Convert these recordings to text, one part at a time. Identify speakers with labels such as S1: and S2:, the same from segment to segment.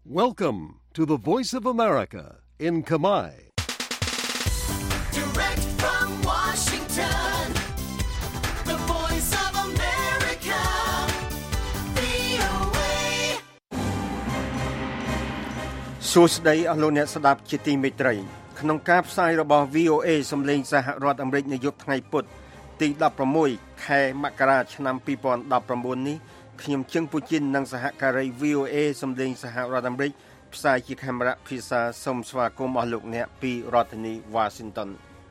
S1: Welcome to the Voice of America in Khmer.
S2: Direct from Washington, the Voice of America, VOA.
S3: សួស្តីអស់លោកអ្នកស្ដាប់ជាទីមេត្រីក្នុងការផ្សាយរបស់ VOA សំឡេងសហរដ្ឋអាមេរិកនៅយប់ថ្ងៃពុធទី16ខែមករាឆ្នាំ2019នេះខ្ញុំជឹងពូជីននិងសហការី VOA សំឡេងសហរដ្ឋអាមេរិកផ្សាយជាកាមេរ៉ាភាសាសូមស្វាគមន៍អស់លោកអ្នកពីរដ្ឋធានី Washington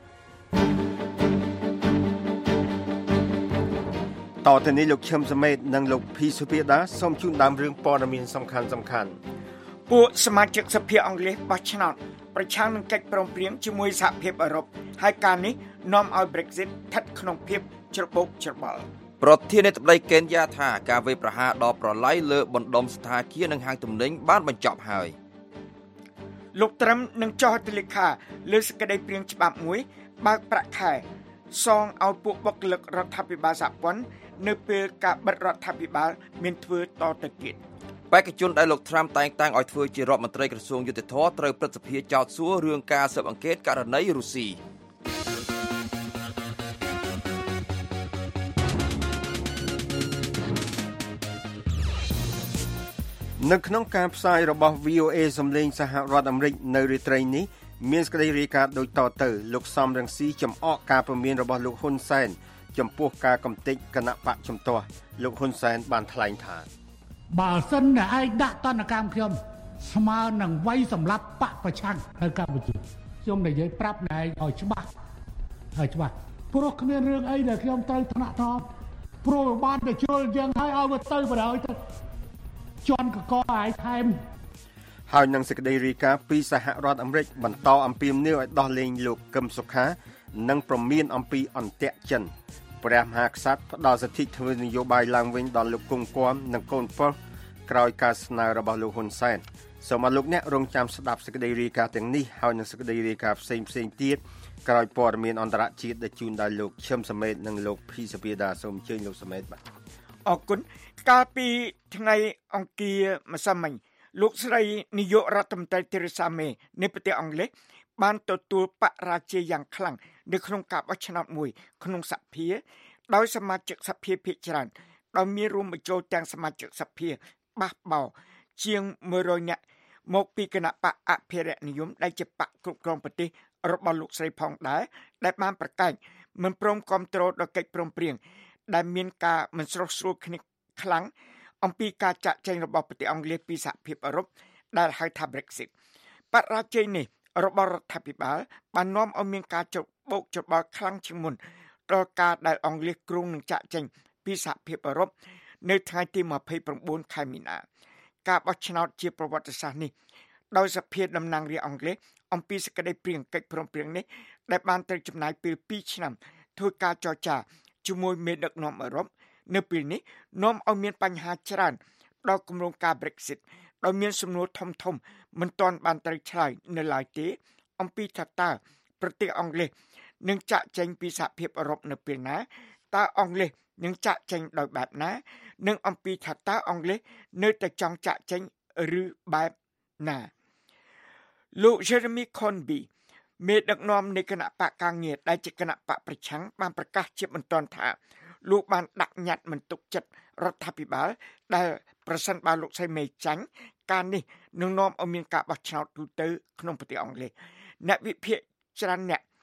S3: តទៅនេះលោកឈឹមសមេតនិងលោកភីសុភាដាសូមជូនដើមរឿងព័ត៌មានសំខាន់
S4: ពួកសមាជិកសភាអង់គ្លេសបោះឆ្នោតប្រឆាំងនឹងកិច្ចព្រមព្រៀងជាមួយសហភាពអឺរ៉ុបហើយការនេះនាំឲ្យ Brexit ស្ថិតក្នុងភាពច្របូកច្របល់
S5: ប្រធានាធិបតីកេនយ៉ាថាការវាយប្រហារដល់ប្រឡាយលើបណ្ដុំស្ថានភាពនិងហាងទំនិញបានបញ្ចប់ហើយ
S4: លោកត្រឹមនឹងចុះហត្ថលេខាលើសេចក្តីព្រាងច្បាប់មួយបើកប្រាក់ខែសងឲ្យពួកបុគ្គលិករដ្ឋាភិបាលសហព័ន្ធនៅពេលការបិទរដ្ឋាភិបាលមានធ្វើតទៅទៀត
S5: បេក្ខជនដែលលោកត្រាំតែងតាំងឲ្យធ្វើជារដ្ឋមន្ត្រីក្រសួងយុតិធធត្រូវព្រឹទ្ធសភាចោទសួររឿងការស៊ើបអង្កេតករណីរុស្ស៊ី
S3: នៅក្នុងការផ្សាយរបស់ VOA សំឡេងសហរដ្ឋអាមេរិកនៅរាត្រីនេះមានសេចក្តីរាយការណ៍ដូចតទៅលោកសំរងស៊ីចំអកការព្រមានរបស់លោកហ៊ុនសែនចំពោះការកំទេចគណៈបកជំទាស់លោកហ៊ុនសែនបានថ្លែងថា
S6: បើសិនតែឯងដាក់តនកម្មខ្ញុំស្មើនឹងវាយសម្លាប់បកប្រឆាំងនៅកម្ពុជាខ្ញុំនិយាយប្រាប់តែឯងឲ្យច្បាស់ព្រោះគ្មានរឿងអីដែលខ្ញុំត្រូវថ្នាក់ថតព្រោះបានតែជល់យ៉ាងហើយឲ្យវាទៅបណ្ដោយទៅជន់កកឯងថែម
S3: ហើយនឹងសេចក្តីរាយការណ៍ពីសហរដ្ឋអាមេរិកបន្តអំពាវនាវឲ្យដោះលែងលោកកឹមសុខានិងប្រមានអំពីអន្តៈចិនព្រះមហាក្សត្រផ្ដល់សិទ្ធិធ្វើនយោបាយឡើងវិញដល់លោកគង់គំនិងកូនប្រុសក្រោយការស្នើរបស់លោកហ៊ុនសែនសូមឲ្យលោកអ្នករងចាំស្ដាប់សេចក្តីរាយការណ៍ទាំងនេះហើយនឹងសេចក្តីរាយការណ៍ផ្សេងទៀតក្រោយព័ត៌មានអន្តរជាតិដែលជូនដល់លោកឈឹមសមេតនិងលោកភីសភាដាសូមអញ្ជើញលោកសមេតបាទ
S4: អរគុណកាលពីថ្ងៃអង្គារម្សិលមិញលោកស្រីនាយករដ្ឋមន្ត្រីធីរ៉េសាមេនៃប្រទេសអង់គ្លេសបានទទួលបរាជ័យយ៉ាងខ្លាំងនៅក្នុងការបោះឆ្នោតមួយក្នុងសភាដោយសមាជិកសភាភាគច្រើនដោយមានរួមបញ្ចូលទាំងសមាជិកសភាបះបោជាង100នាក់មកពីគណៈបកអភិរក្សនិយមដែលជាបកគ្រប់គ្រងប្រទេសរបស់លោកស្រីផងដែរដែលបានប្រកាសមិនព្រមគាំទ្រដល់កិច្ចព្រមព្រៀងដែលមានការមិនស្រុះស្រួលគ្នាខ្លាំងអំពីការចាក់ចែងរបស់ប្រទេសអង់គ្លេសពីសហភាពអឺរ៉ុបដែលហៅថា Brexit បរាជ័យនេះរបស់រដ្ឋាភិបាលបាននាំឲ្យមានការច្របូកច្របល់ខ្លាំងជាងមុនដល់ការដែលអង់គ្លេសគ្រោងនឹងចាក់ចែងពីសហភាពអឺរ៉ុបនៅថ្ងៃទី29ខែមីនាការបោះឆ្នោតជាប្រវត្តិសាស្ត្រនេះដោយសភាតំណាងរាស្ត្រអង់គ្លេសអំពីសេចក្តីព្រាងកិច្ចព្រមព្រៀងនេះដែលបានត្រូវចំណាយពេល2ឆ្នាំធ្វើការចរចាជាមួយមេដឹកនាំអឺរ៉ុបនៅពេលនេះនាំឲ្យមានបញ្ហាច្រើនដល់គម្រោងការ Brexit ដោយមានសំណួរធំមិនទាន់បានត្រូវឆ្លើយនៅឡើយទេអំពីថាតើប្រទេសអង់គ្លេសនឹងចាក់ចែងពីសហភាពអឺរ៉ុបនៅពេលណាតើអង់គ្លេសនឹងចាក់ចែងដោយបែបណានិងអំពីថាតើអង់គ្លេសនៅតែចង់ចាក់ចែងឬបែបណាលោក Jeremy Corbyn មេដឹកនាំនៃគណៈបកការងារដែលជាគណៈបកប្រឆាំងបានប្រកាសជាបន្ទាន់ថាលោកបានដាក់ញត្តិមិនទុកចិត្តរដ្ឋាភិបាលដែលប្រសិនបើលោកស្រីមេចាញ់ការនេះនឹងនាំឲ្យមានការបោះឆ្នោតទូទៅក្នុងប្រទេសអង់គ្លេសអ្នកវិភាគច្រើន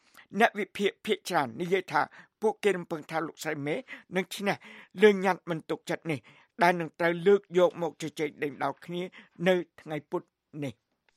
S4: និយាយថាពួកគេរំពឹងថាលោកស្រីមេនឹងឈ្នះលើញត្តិមិនទុកចិត្តនេះដែលនឹងត្រូវលើកយកមកជជែកដេញដោលគ្នានៅថ្ងៃពុធនេះ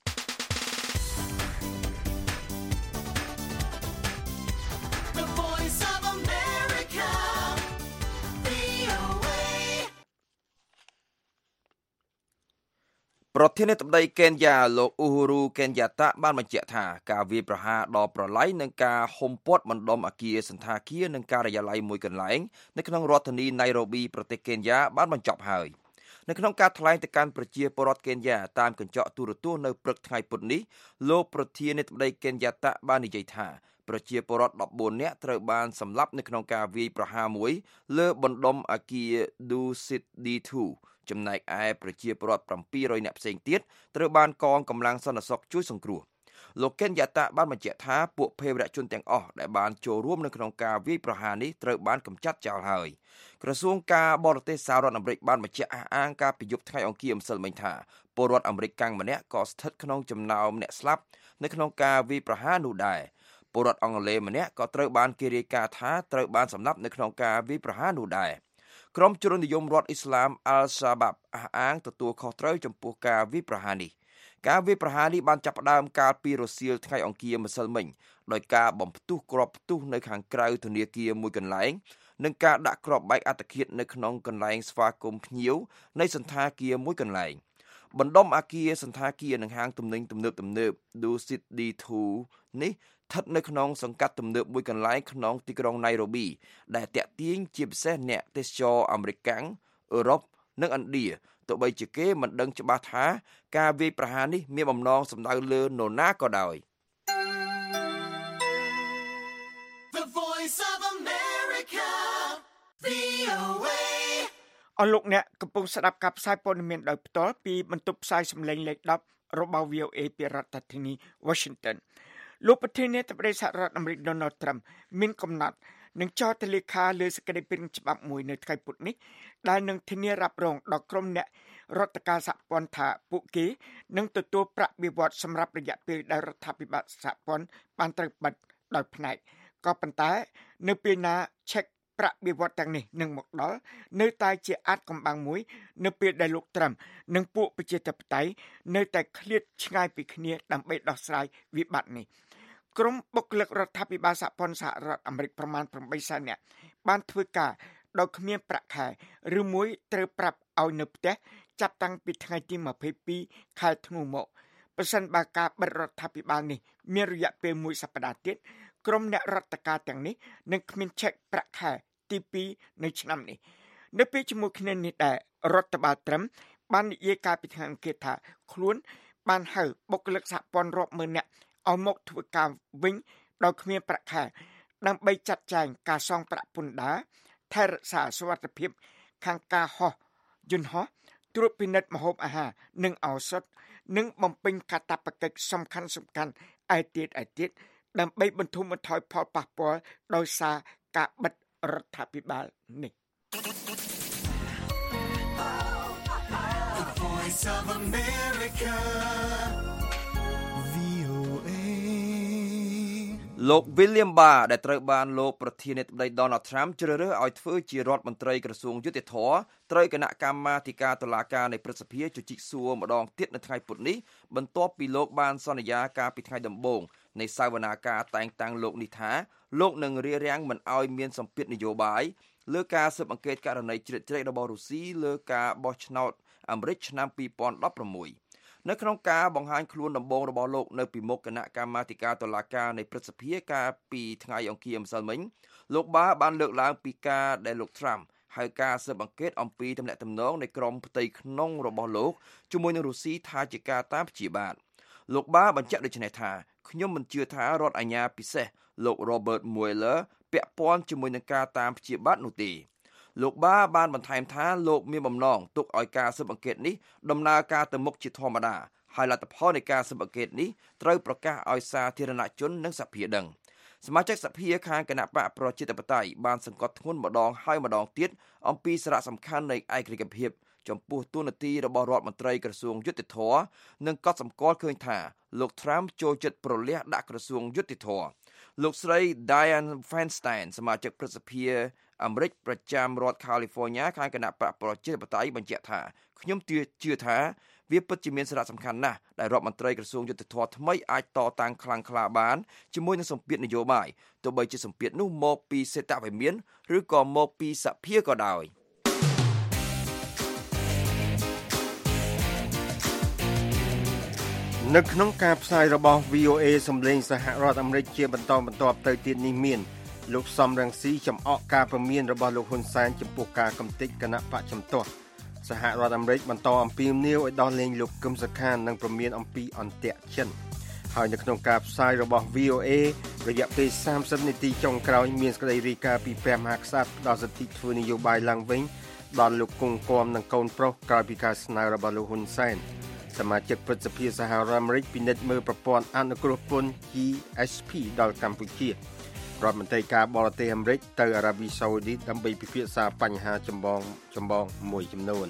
S5: ប្រធានាធិបតីកេនយ៉ាលោកអ៊ូហ៊ូរូកេនយ៉ាតាបានបញ្ជាក់ថាការវាយប្រហារដល់ប្រឡាយនិងការហុំព័ទ្ធបណ្ដុំអគារសណ្ឋាគារនិងការិយាល័យមួយកន្លែងនៅក្នុងរដ្ឋធានីណៃរ៉ូប៊ីប្រទេសកេនយ៉ាបានបញ្ចប់ហើយនៅក្នុងការថ្លែងទៅកាន់ប្រជាពលរដ្ឋកេនយ៉ាតាមកញ្ចក់ទូរទស្សន៍នៅព្រឹកថ្ងៃពុធនេះលោកប្រធានាធិបតីកេនយ៉ាតាបាននិយាយថាប្រជាពលរដ្ឋ14នាក់ត្រូវបានសម្លាប់នៅក្នុងការវាយប្រហារមួយលើបណ្ដុំអគារ Dusit D2 ចំណែកឯប្រជាពលរដ្ឋ700នាក់ផ្សេងទៀតត្រូវបានកងកម្លាំងសន្តិសុខជួយសង្គ្រោះលោកកេនយ៉ាតាបានបញ្ជាក់ថាពួកភេរវជនទាំងអស់ដែលបានចូលរួមនៅក្នុងការវាយប្រហារនេះត្រូវបានកម្ចាត់ចោលហើយក្រសួងការបរទេសសហរដ្ឋអាមេរិកបានបញ្ជាក់អះអាងការពីយប់ថ្ងៃអង្គារម្សិលមិញថាពលរដ្ឋអាមេរិកកាំងម្នាក់ក៏ស្ថិតក្នុងចំណោមអ្នកស្លាប់នៅក្នុងការវាយប្រហារនោះដែរពលរដ្ឋអង់គ្លេសម្នាក់ក៏ត្រូវបានគេរាយការណ៍ថាត្រូវបានសម្លាប់នៅក្នុងការវាយប្រហារនោះដែរក្រុមជននិយមរដ្ឋអ៊ីស្លាមអាល់សាបាប់អះអាងទទួលខុសត្រូវចំពោះការវាយប្រហារនេះការវាយប្រហារនេះបានចាប់ផ្ដើមកាលពីរសៀលថ្ងៃអង្គារម្សិលមិញដោយការបំផ្ទុះគ្រាប់ផ្ទុះនៅខាងក្រៅធនាគារមួយកន្លែងនិងការដាក់គ្រាប់បែកអត្តឃាតនៅក្នុងកន្លែងស្វាគមន៍ភ្ញៀវនៃសន្តាគារមួយកន្លែងបណ្ដុំអគារសន្តាគារនិងហាងទំនិញទំនើបDusit D2 នេះស្ថិតនៅក្នុងសង្កាត់ទំនើបមួយកន្លែងក្នុងទីក្រុង Nairobi ដែលទាក់ទាញជាពិសេសអ្នកទេសចរអាមេរិកកាំងអឺរ៉ុបនិងឥណ្ឌាទោះបីជាគេមិនដឹងច្បាស់ថាការវាយប្រហារនេះមានបំណងសំដៅលើនរណាក៏ដោយ
S2: The Voice of America, VOA
S4: អស់លោកអ្នកកំពុងស្ដាប់ការផ្សាយព័ត៌មានដោយផ្ទាល់ពីបន្ទប់ផ្សាយសម្លេងលេខ10របស់ VOA ពីរដ្ឋធានី Washington លោកប្រធានាធិបតីសហរដ្ឋអាមេរិក Donald Trump មានកំណត់នឹងចោទលេខាលើសេចក្តីព្រាងច្បាប់មួយនៅថ្ងៃពុធនេះដែលនឹងធានារ៉ាប់រងដល់ក្រុមអ្នករដ្ឋការសហព័ន្ធថាពួកគេនឹងទទួលប្រាក់បៀវត្សសម្រាប់រយៈពេលដែលរដ្ឋាភិបាលសហព័ន្ធបានត្រូវបិទដោយផ្នែកក៏ប៉ុន្តែនៅពេលណាឆែកប្រាក់បៀវត្សទាំងនេះនឹងមកដល់នៅតែជាអាចកំបាំងមួយនៅពេលដែលលោកត្រាំនិងពួកប្រជាធិបតេយ្យនៅតែឃ្លាតឆ្ងាយពីគ្នាដើម្បីដោះស្រាយវិបត្តិនេះក្រុមបុគ្គលិករដ្ឋាភិបាលសហព័ន្ធសហរដ្ឋអាមេរិកប្រមាណ8សែននាក់បានធ្វើការដោយគ្មានប្រាក់ខែឬមួយត្រូវប្រាប់ឲ្យនៅផ្ទះចាប់តាំងពីថ្ងៃទី22ខែធ្នូមកប្រសិនបើការបិទរដ្ឋាភិបាលនេះមានរយៈពេល1សប្តាហ៍ទៀតក្រុមអ្នករដ្ឋការទាំងនេះនឹងគ្មានឆែកប្រាក់ខែទី2នៅឆ្នាំនេះនៅពេលជាមួយគ្នានេះដែររដ្ឋបាលត្រឹមបាននិយាយកាលពីថ្ងៃអង្គារថាខ្លួនបានហៅបុគ្គលិកសហព័ន្ធរាប់ម៉ឺននាក់ឲ្យមកធ្វើការវិញដោយគ្មានប្រាក់ខែដើម្បីចាត់ចែងការសងប្រាក់ពន្ធដារថែរក្សាសុវត្ថិភាពខាងការហោះយន្តហោះត្រួតពិនិត្យម្ហូបអាហារនិងឱសថនិងបំពេញកាតព្វកិច្ចសំខាន់ឯទៀតដើម្បីបន្ធូរបន្ថយផលប៉ះពាល់ដោយសារការបិទរដ្ឋាភិបាលនេះ
S2: The Voice of America, VOA
S5: លោក William Barr ដែលត្រូវបានលោកប្រធានាធិបតី Donald Trump ជ្រើសរើសឲ្យធ្វើជារដ្ឋមន្ត្រីក្រសួងយុតិធម៌ត្រូវគណៈកម្មាធិការតុលាការនៃព្រឹទ្ធសភាជជិកសួរម្ដងទៀតនៅថ្ងៃពុធនេះបន្ទាប់ពីលោកបានសន្យាកាលពីថ្ងៃដំបូងនៃសវនាការតែងតាំងលោកនេះថាលោកនឹងរារាំងមិនឲ្យមានសម្ពាធនយោបាយលើការស៊ើបអង្កេតករណីជ្រៀតជ្រែករបស់រុស្ស៊ីលើការបោះឆ្នោតអាមេរិកឆ្នាំ2016នៅក្នុងការបង្ហាញខ្លួនដំបូងរបស់លោកនៅពីមុខគណៈកម្មាធិការតុលាការនៃព្រឹទ្ធសភាកាលពីថ្ងៃអង្គារម្សិលមិញលោកបាបានលើកឡើងពីការដែលលោក Trump ហៅការស៊ើបអង្កេតអំពីទំនាក់ទំនងនៃក្រមផ្ទៃក្នុងរបស់លោកជាមួយនឹងរុស្ស៊ីថាជាការតាមព្យាបាទលោកបាបញ្ជាក់ដូចនេះថាខ្ញុំមិនជឿថារដ្ឋអាជ្ញាពិសេសលោក Robert Mueller ពាក់ព័ន្ធជាមួយនឹងការតាមព្យាបាទនោះទេលោកបាបានបន្ថែមថាលោកមានបំណងទុកឲ្យការស៊ើបអង្កេតនេះដំណើរការទៅមុខជាធម្មតាហើយលទ្ធផលនៃការស៊ើបអង្កេតនេះត្រូវប្រកាសឲ្យសាធារណជននិងសភាដឹងសមាជិកសភាខាងគណៈបកប្រជាធិបតេយ្យបានសង្កត់ធ្ងន់ម្ដងហើយម្ដងទៀតអំពីសារៈសំខាន់នៃឯករាជ្យភាពចំពោះតួនាទីរបស់រដ្ឋមន្ត្រីក្រសួងយុតិធម៌និងកត់សម្គាល់ឃើញថាលោក Trump ចូលចិត្តប្រលះដាក់ក្រសួងយុតិធម៌លោកស្រី Dianne Feinstein សមាជិកព្រឹទ្ធសភាអាមេរិកប្រចាំរដ្ឋ California ខាងគណៈបកប្រជាធិបតេយ្យបញ្ជាក់ថាខ្ញុំជឿថាវាពិតជាមានសារៈសំខាន់ណាស់ដែលរដ្ឋមន្ត្រីក្រសួងយុតិធម៌ថ្មីអាចតតាំងខ្លាំងក្លាបានជាមួយនឹងសម្ពាធនយោបាយទោះបីជាសម្ពាធនោះមកពីសេតវិមានឬក៏មកពីសភាក៏ដោយ
S3: នៅក្នុងការផ្សាយរបស់ VOA សម្លេងសហរដ្ឋអាមេរិកជាបន្តបន្ទាប់ទៅទៀតនេះមានលោកសំរងស៊ីចំអកការព្រមានរបស់លោកហ៊ុនសែនចំពោះការកំទេចគណៈបកជំទាស់សហរដ្ឋអាមេរិកបន្តអំពាវនាវឲ្យដោះលែងលោកកឹមសុខាននិងព្រមានអំពីអន្តរជាតិហើយនៅក្នុងការផ្សាយរបស់ VOA រយៈពេល30នាទីចុងក្រោយមានសេចក្តីរាយការណ៍ពីព្រះមហាក្សត្រផ្ដល់សិទ្ធិធ្វើនយោបាយឡើងវិញដល់លោកគង់គំនិងកូនប្រុសក្រោយពីការស្នើរបស់លោកហ៊ុនសែនសមាជិកព្រឹទ្ធសភាសហរដ្ឋអាមេរិកពិនិត្យមើលប្រព័ន្ធអនុគ្រោះពន្ធ GSP ដល់កម្ពុជារដ្ឋមន្ត្រីការបរទេសអាមេរិកទៅអារ៉ាប៊ីសាអូឌីតដើម្បីពិភាក្សាបញ្ហាចម្បងមួយចំនួន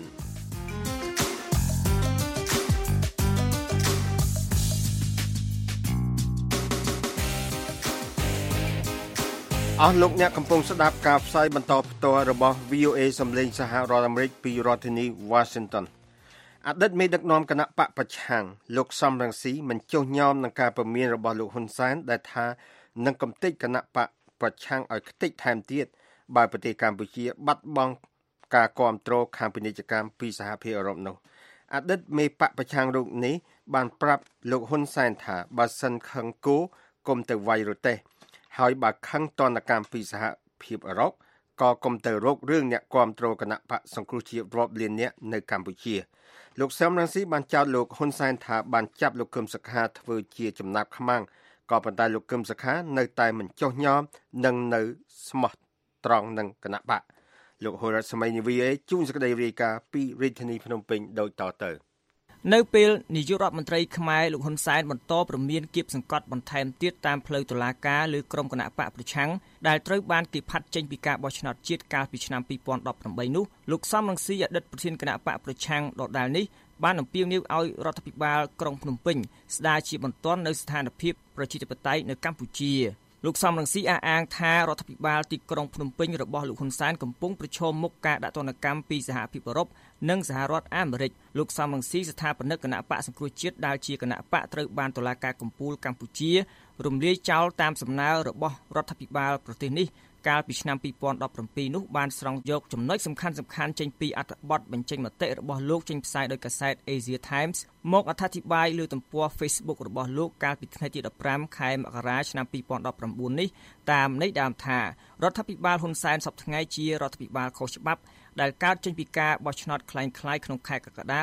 S3: អស់លោកអ្នកកំពុងស្ដាប់ការផ្សាយបន្តផ្ទាល់របស់ VOA សំឡេងសហរដ្ឋអាមេរិកពីរដ្ឋធានី Washington អតីតមេដឹកនាំគណៈបកប្រឆាំងលោកសំរងស៊ីមិនចុះញោមនឹងការព្រមានរបស់លោកហ៊ុនសែនដែលថានឹងកំទេចគណៈបកប្រឆាំងឲ្យខ្ទេចថែមទៀតបើប្រទេសកម្ពុជាបាត់បង់ការគ្រប់គ្រងខាងពាណិជ្ជកម្មពីសហភាពអឺរ៉ុបនោះអតីតមេបកប្រឆាំងរូបនេះបានប្រាប់លោកហ៊ុនសែនថាបើសិនខឹងគោគុំទៅវាយរទេះហើយបើខឹងតនកម្មពីសហភាពអឺរ៉ុបក៏គុំទៅរករឿងអ្នកគ្រប់គ្រងគណៈបកសង្គ្រោះជាតិរាប់លានអ្នកនៅកម្ពុជាលោកសំរងស៊ីបានចោទលោកហ៊ុនសែនថាបានចាប់លោកគឹមសុខាធ្វើជាចំណាប់ខ្មាំងក៏ប៉ុន្តែលោកគឹមសុខានៅតែមិនចុះញោមនិងនៅស្មោះត្រង់នឹងគណៈបកលោកហូរ៉ាត់សម័យនី VA ជួនសេចក្តីរាយការណ៍ពីរាជធានីភ្នំពេញដូចតទៅ
S7: នៅពេលនាយករដ្ឋមន្ត្រីខ្មែរលោកហ៊ុនសែនបន្តព្រមានគៀបសង្កត់បន្ថែមទៀតតាមផ្លូវតុលាការលើក្រុមគណៈបកប្រឆាំងដែលត្រូវបានគេផាត់ចេញពីការបោះឆ្នោតជាតិកាលពីឆ្នាំ2018នោះលោកសំរងស៊ីអតីតប្រធានគណៈបកប្រឆាំងដដែលនេះបានអំពាវនាវឲ្យរដ្ឋាភិបាលក្រុងភ្នំពេញស្ដារជាបន្ទាន់នៅស្ថានភាពប្រជាធិបតេយ្យនៅកម្ពុជាលោកសំរងស៊ីអះអាងថារដ្ឋាភិបាលទីក្រុងភ្នំពេញរបស់លោកហ៊ុនសែនកំពុងប្រឈមមុខការដាក់ទណ្ឌកម្មពីសហភាពអឺរ៉ុបនិងសហរដ្ឋអាមេរិកលោកសំរងស៊ីស្ថាបនិកគណៈបកសង្គ្រោះជាតិដែលជាគណៈបកត្រូវបានតុលាការកំពូលកម្ពុជារំលាយចោលតាមសំណើរបស់រដ្ឋាភិបាលប្រទេសនេះកាលពីឆ្នាំ2017នោះបានស្រង់យកចំណុចសំខាន់ៗចេញពីអត្ថបទបញ្ចេញមតិរបស់លោកចេញផ្សាយដោយកាសែត Asia Times មកអត្ថាធិប្បាយលើទំព័រ Facebook របស់លោកកាលពីថ្ងៃទី15ខែមករាឆ្នាំ2019នេះតាមន័យដើមថារដ្ឋាភិបាលហ៊ុនសែនសពថ្ងៃជារដ្ឋាភិបាលខុសច្បាប់ដែលកើតចេញពីការបោះឆ្នោតคล้ายៗក្នុងខែកក្កដា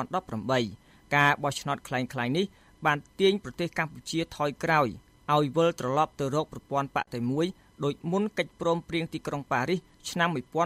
S7: 2018ការបោះឆ្នោតคล้ายៗនេះបានទាញប្រទេសកម្ពុជាថយក្រោយឲ្យវិលត្រឡប់ទៅរកប្រព័ន្ធបកតែមួយដោយមុនកិច្ចព្រមព្រៀងទីក្រុងប៉ារីសឆ្នាំ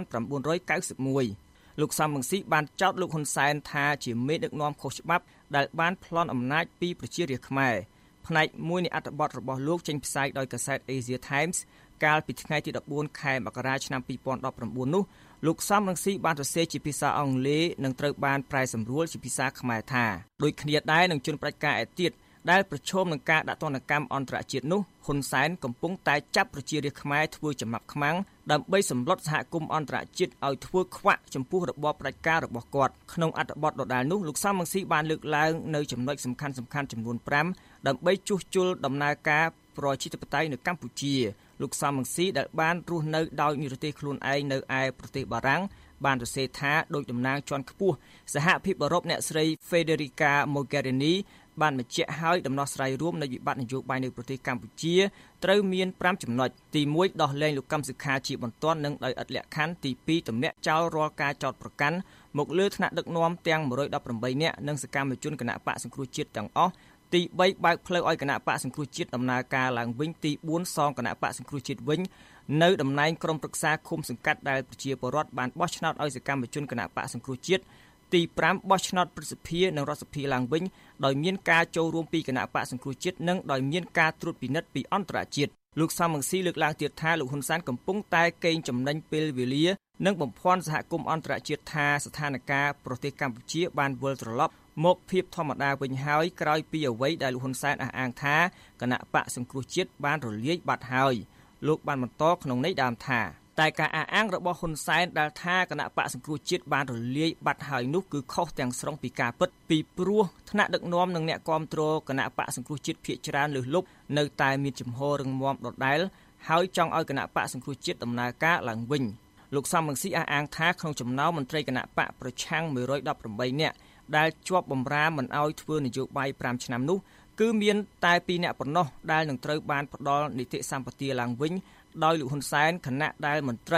S7: 1991លោកសំរងស៊ីបានចោទលោកហ៊ុនសែនថាជាមេដឹកនាំខុសច្បាប់ដែលបានប្លន់អំណាចពីប្រជារាស្ត្រខ្មែរផ្នែកមួយនៃអត្ថបទរបស់លោកចេញផ្សាយដោយកាសែត Asia Times កាលពីថ្ងៃទី14ខែមករាឆ្នាំ2019នោះលោកសំរងស៊ីបានសរសេរជាភាសាអង់គ្លេសនិងត្រូវបានប្រែសម្រួលជាភាសាខ្មែរថាដូចគ្នាដែរនឹងជនប្រជាការឯទៀតដែលប្រឈមនឹងការដាក់ទណ្ឌកម្មអន្តរជាតិនោះហ៊ុនសែនកំពុងតែចាប់ប្រជារាស្ត្រខ្មែរធ្វើចំណាប់ខ្មាំងដើម្បីសម្លុតសហគមន៍អន្តរជាតិឲ្យធ្វើខ្វាក់ចំពោះរបបផ្ដាច់ការរបស់គាត់ក្នុងអត្ថបទដដែលនោះលោកសំរងស៊ីបានលើកឡើងនៅចំណុចសំខាន់ៗចំនួន5ដើម្បីជួសជុលដំណើរការប្រជាធិបតេយ្យនៅកម្ពុជាលោកសំរងស៊ីដែលបានរស់នៅដោយនិរទេសខ្លួនឯងនៅឯប្រទេសបារាំងបានសរសេរថាដោយតំណាងជាន់ខ្ពស់សហភាពអឺរ៉ុបអ្នកស្រី Federica Mogherini បានបញ្ជាក់ឲ្យដំណោះស្រាយរួមនៃវិបត្តិនយោបាយនៅប្រទេសកម្ពុជាត្រូវមាន5ចំណុចទី1ដោះលែងលោកកឹមសុខាជាបន្ទាន់និងដោយឥតលក្ខខណ្ឌទី2ទម្លាក់ចោលរាល់ការចោទប្រកាន់មកលើថ្នាក់ដឹកនាំទាំង118នាក់និងសកម្មជនគណៈបកសង្គ្រោះជាតិទាំងអស់ទី3បើកផ្លូវឲ្យគណៈបកសង្គ្រោះជាតិដំណើរការឡើងវិញទី4សងគណៈបកសង្គ្រោះជាតិវិញនៅតំណែងក្រុមប្រឹក្សាឃុំសង្កាត់ដែលប្រជាពលរដ្ឋបានបោះឆ្នោតឲ្យសកម្មជនគណៈបកសង្គ្រោះជាតិទី5បោះឆ្នោតប្រសិទ្ធភាពនិងរដ្ឋសភាឡើងវិញដោយមានការចូលរួមពីគណៈបកសង្គ្រោះជាតិនិងដោយមានការត្រួតពិនិត្យពីអន្តរជាតិលោកសំរងស៊ីលើកឡើងទៀតថាលោកហ៊ុនសែនកំពុងតែកេងចំណេញពេលវេលានិងបំភាន់សហគមន៍អន្តរជាតិថាស្ថានភាពប្រទេសកម្ពុជាបានវិលត្រឡប់មកភាពធម្មតាវិញហើយក្រោយពីអ្វីដែលលោកហ៊ុនសែនអះអាងថាគណៈបកសង្គ្រោះជាតិបានរលាយបាត់ហើយលោកបានបន្តក្នុងន័យដើមថាតែការអះអាងរបស់ហ៊ុនសែនដែលថាគណៈបកសង្គ្រោះជាតិបានរលាយបាត់ហើយនោះគឺខុសទាំងស្រុងពីការពិតពីព្រោះថ្នាក់ដឹកនាំនិងអ្នកគាំទ្រគណៈបកសង្គ្រោះជាតិភាគច្រើនលើសលប់នៅតែមានជំហររឹងមាំដដែលហើយចង់ឲ្យគណៈបកសង្គ្រោះជាតិដំណើរការឡើងវិញលោកសំរងស៊ីអះអាងថាក្នុងចំណោមមន្ត្រីគណៈបកប្រឆាំង118នាក់ដែលជាប់បម្រើមិនឲ្យធ្វើនយោបាយ5ឆ្នាំនោះគឺមានតែ2នាក់ប៉ុណ្ណោះដែលនឹងត្រូវបានផ្ដល់នីតិសម្បទាឡើងវិញដោយលោកហ៊ុនសែនគណៈដែលមន្ត្រី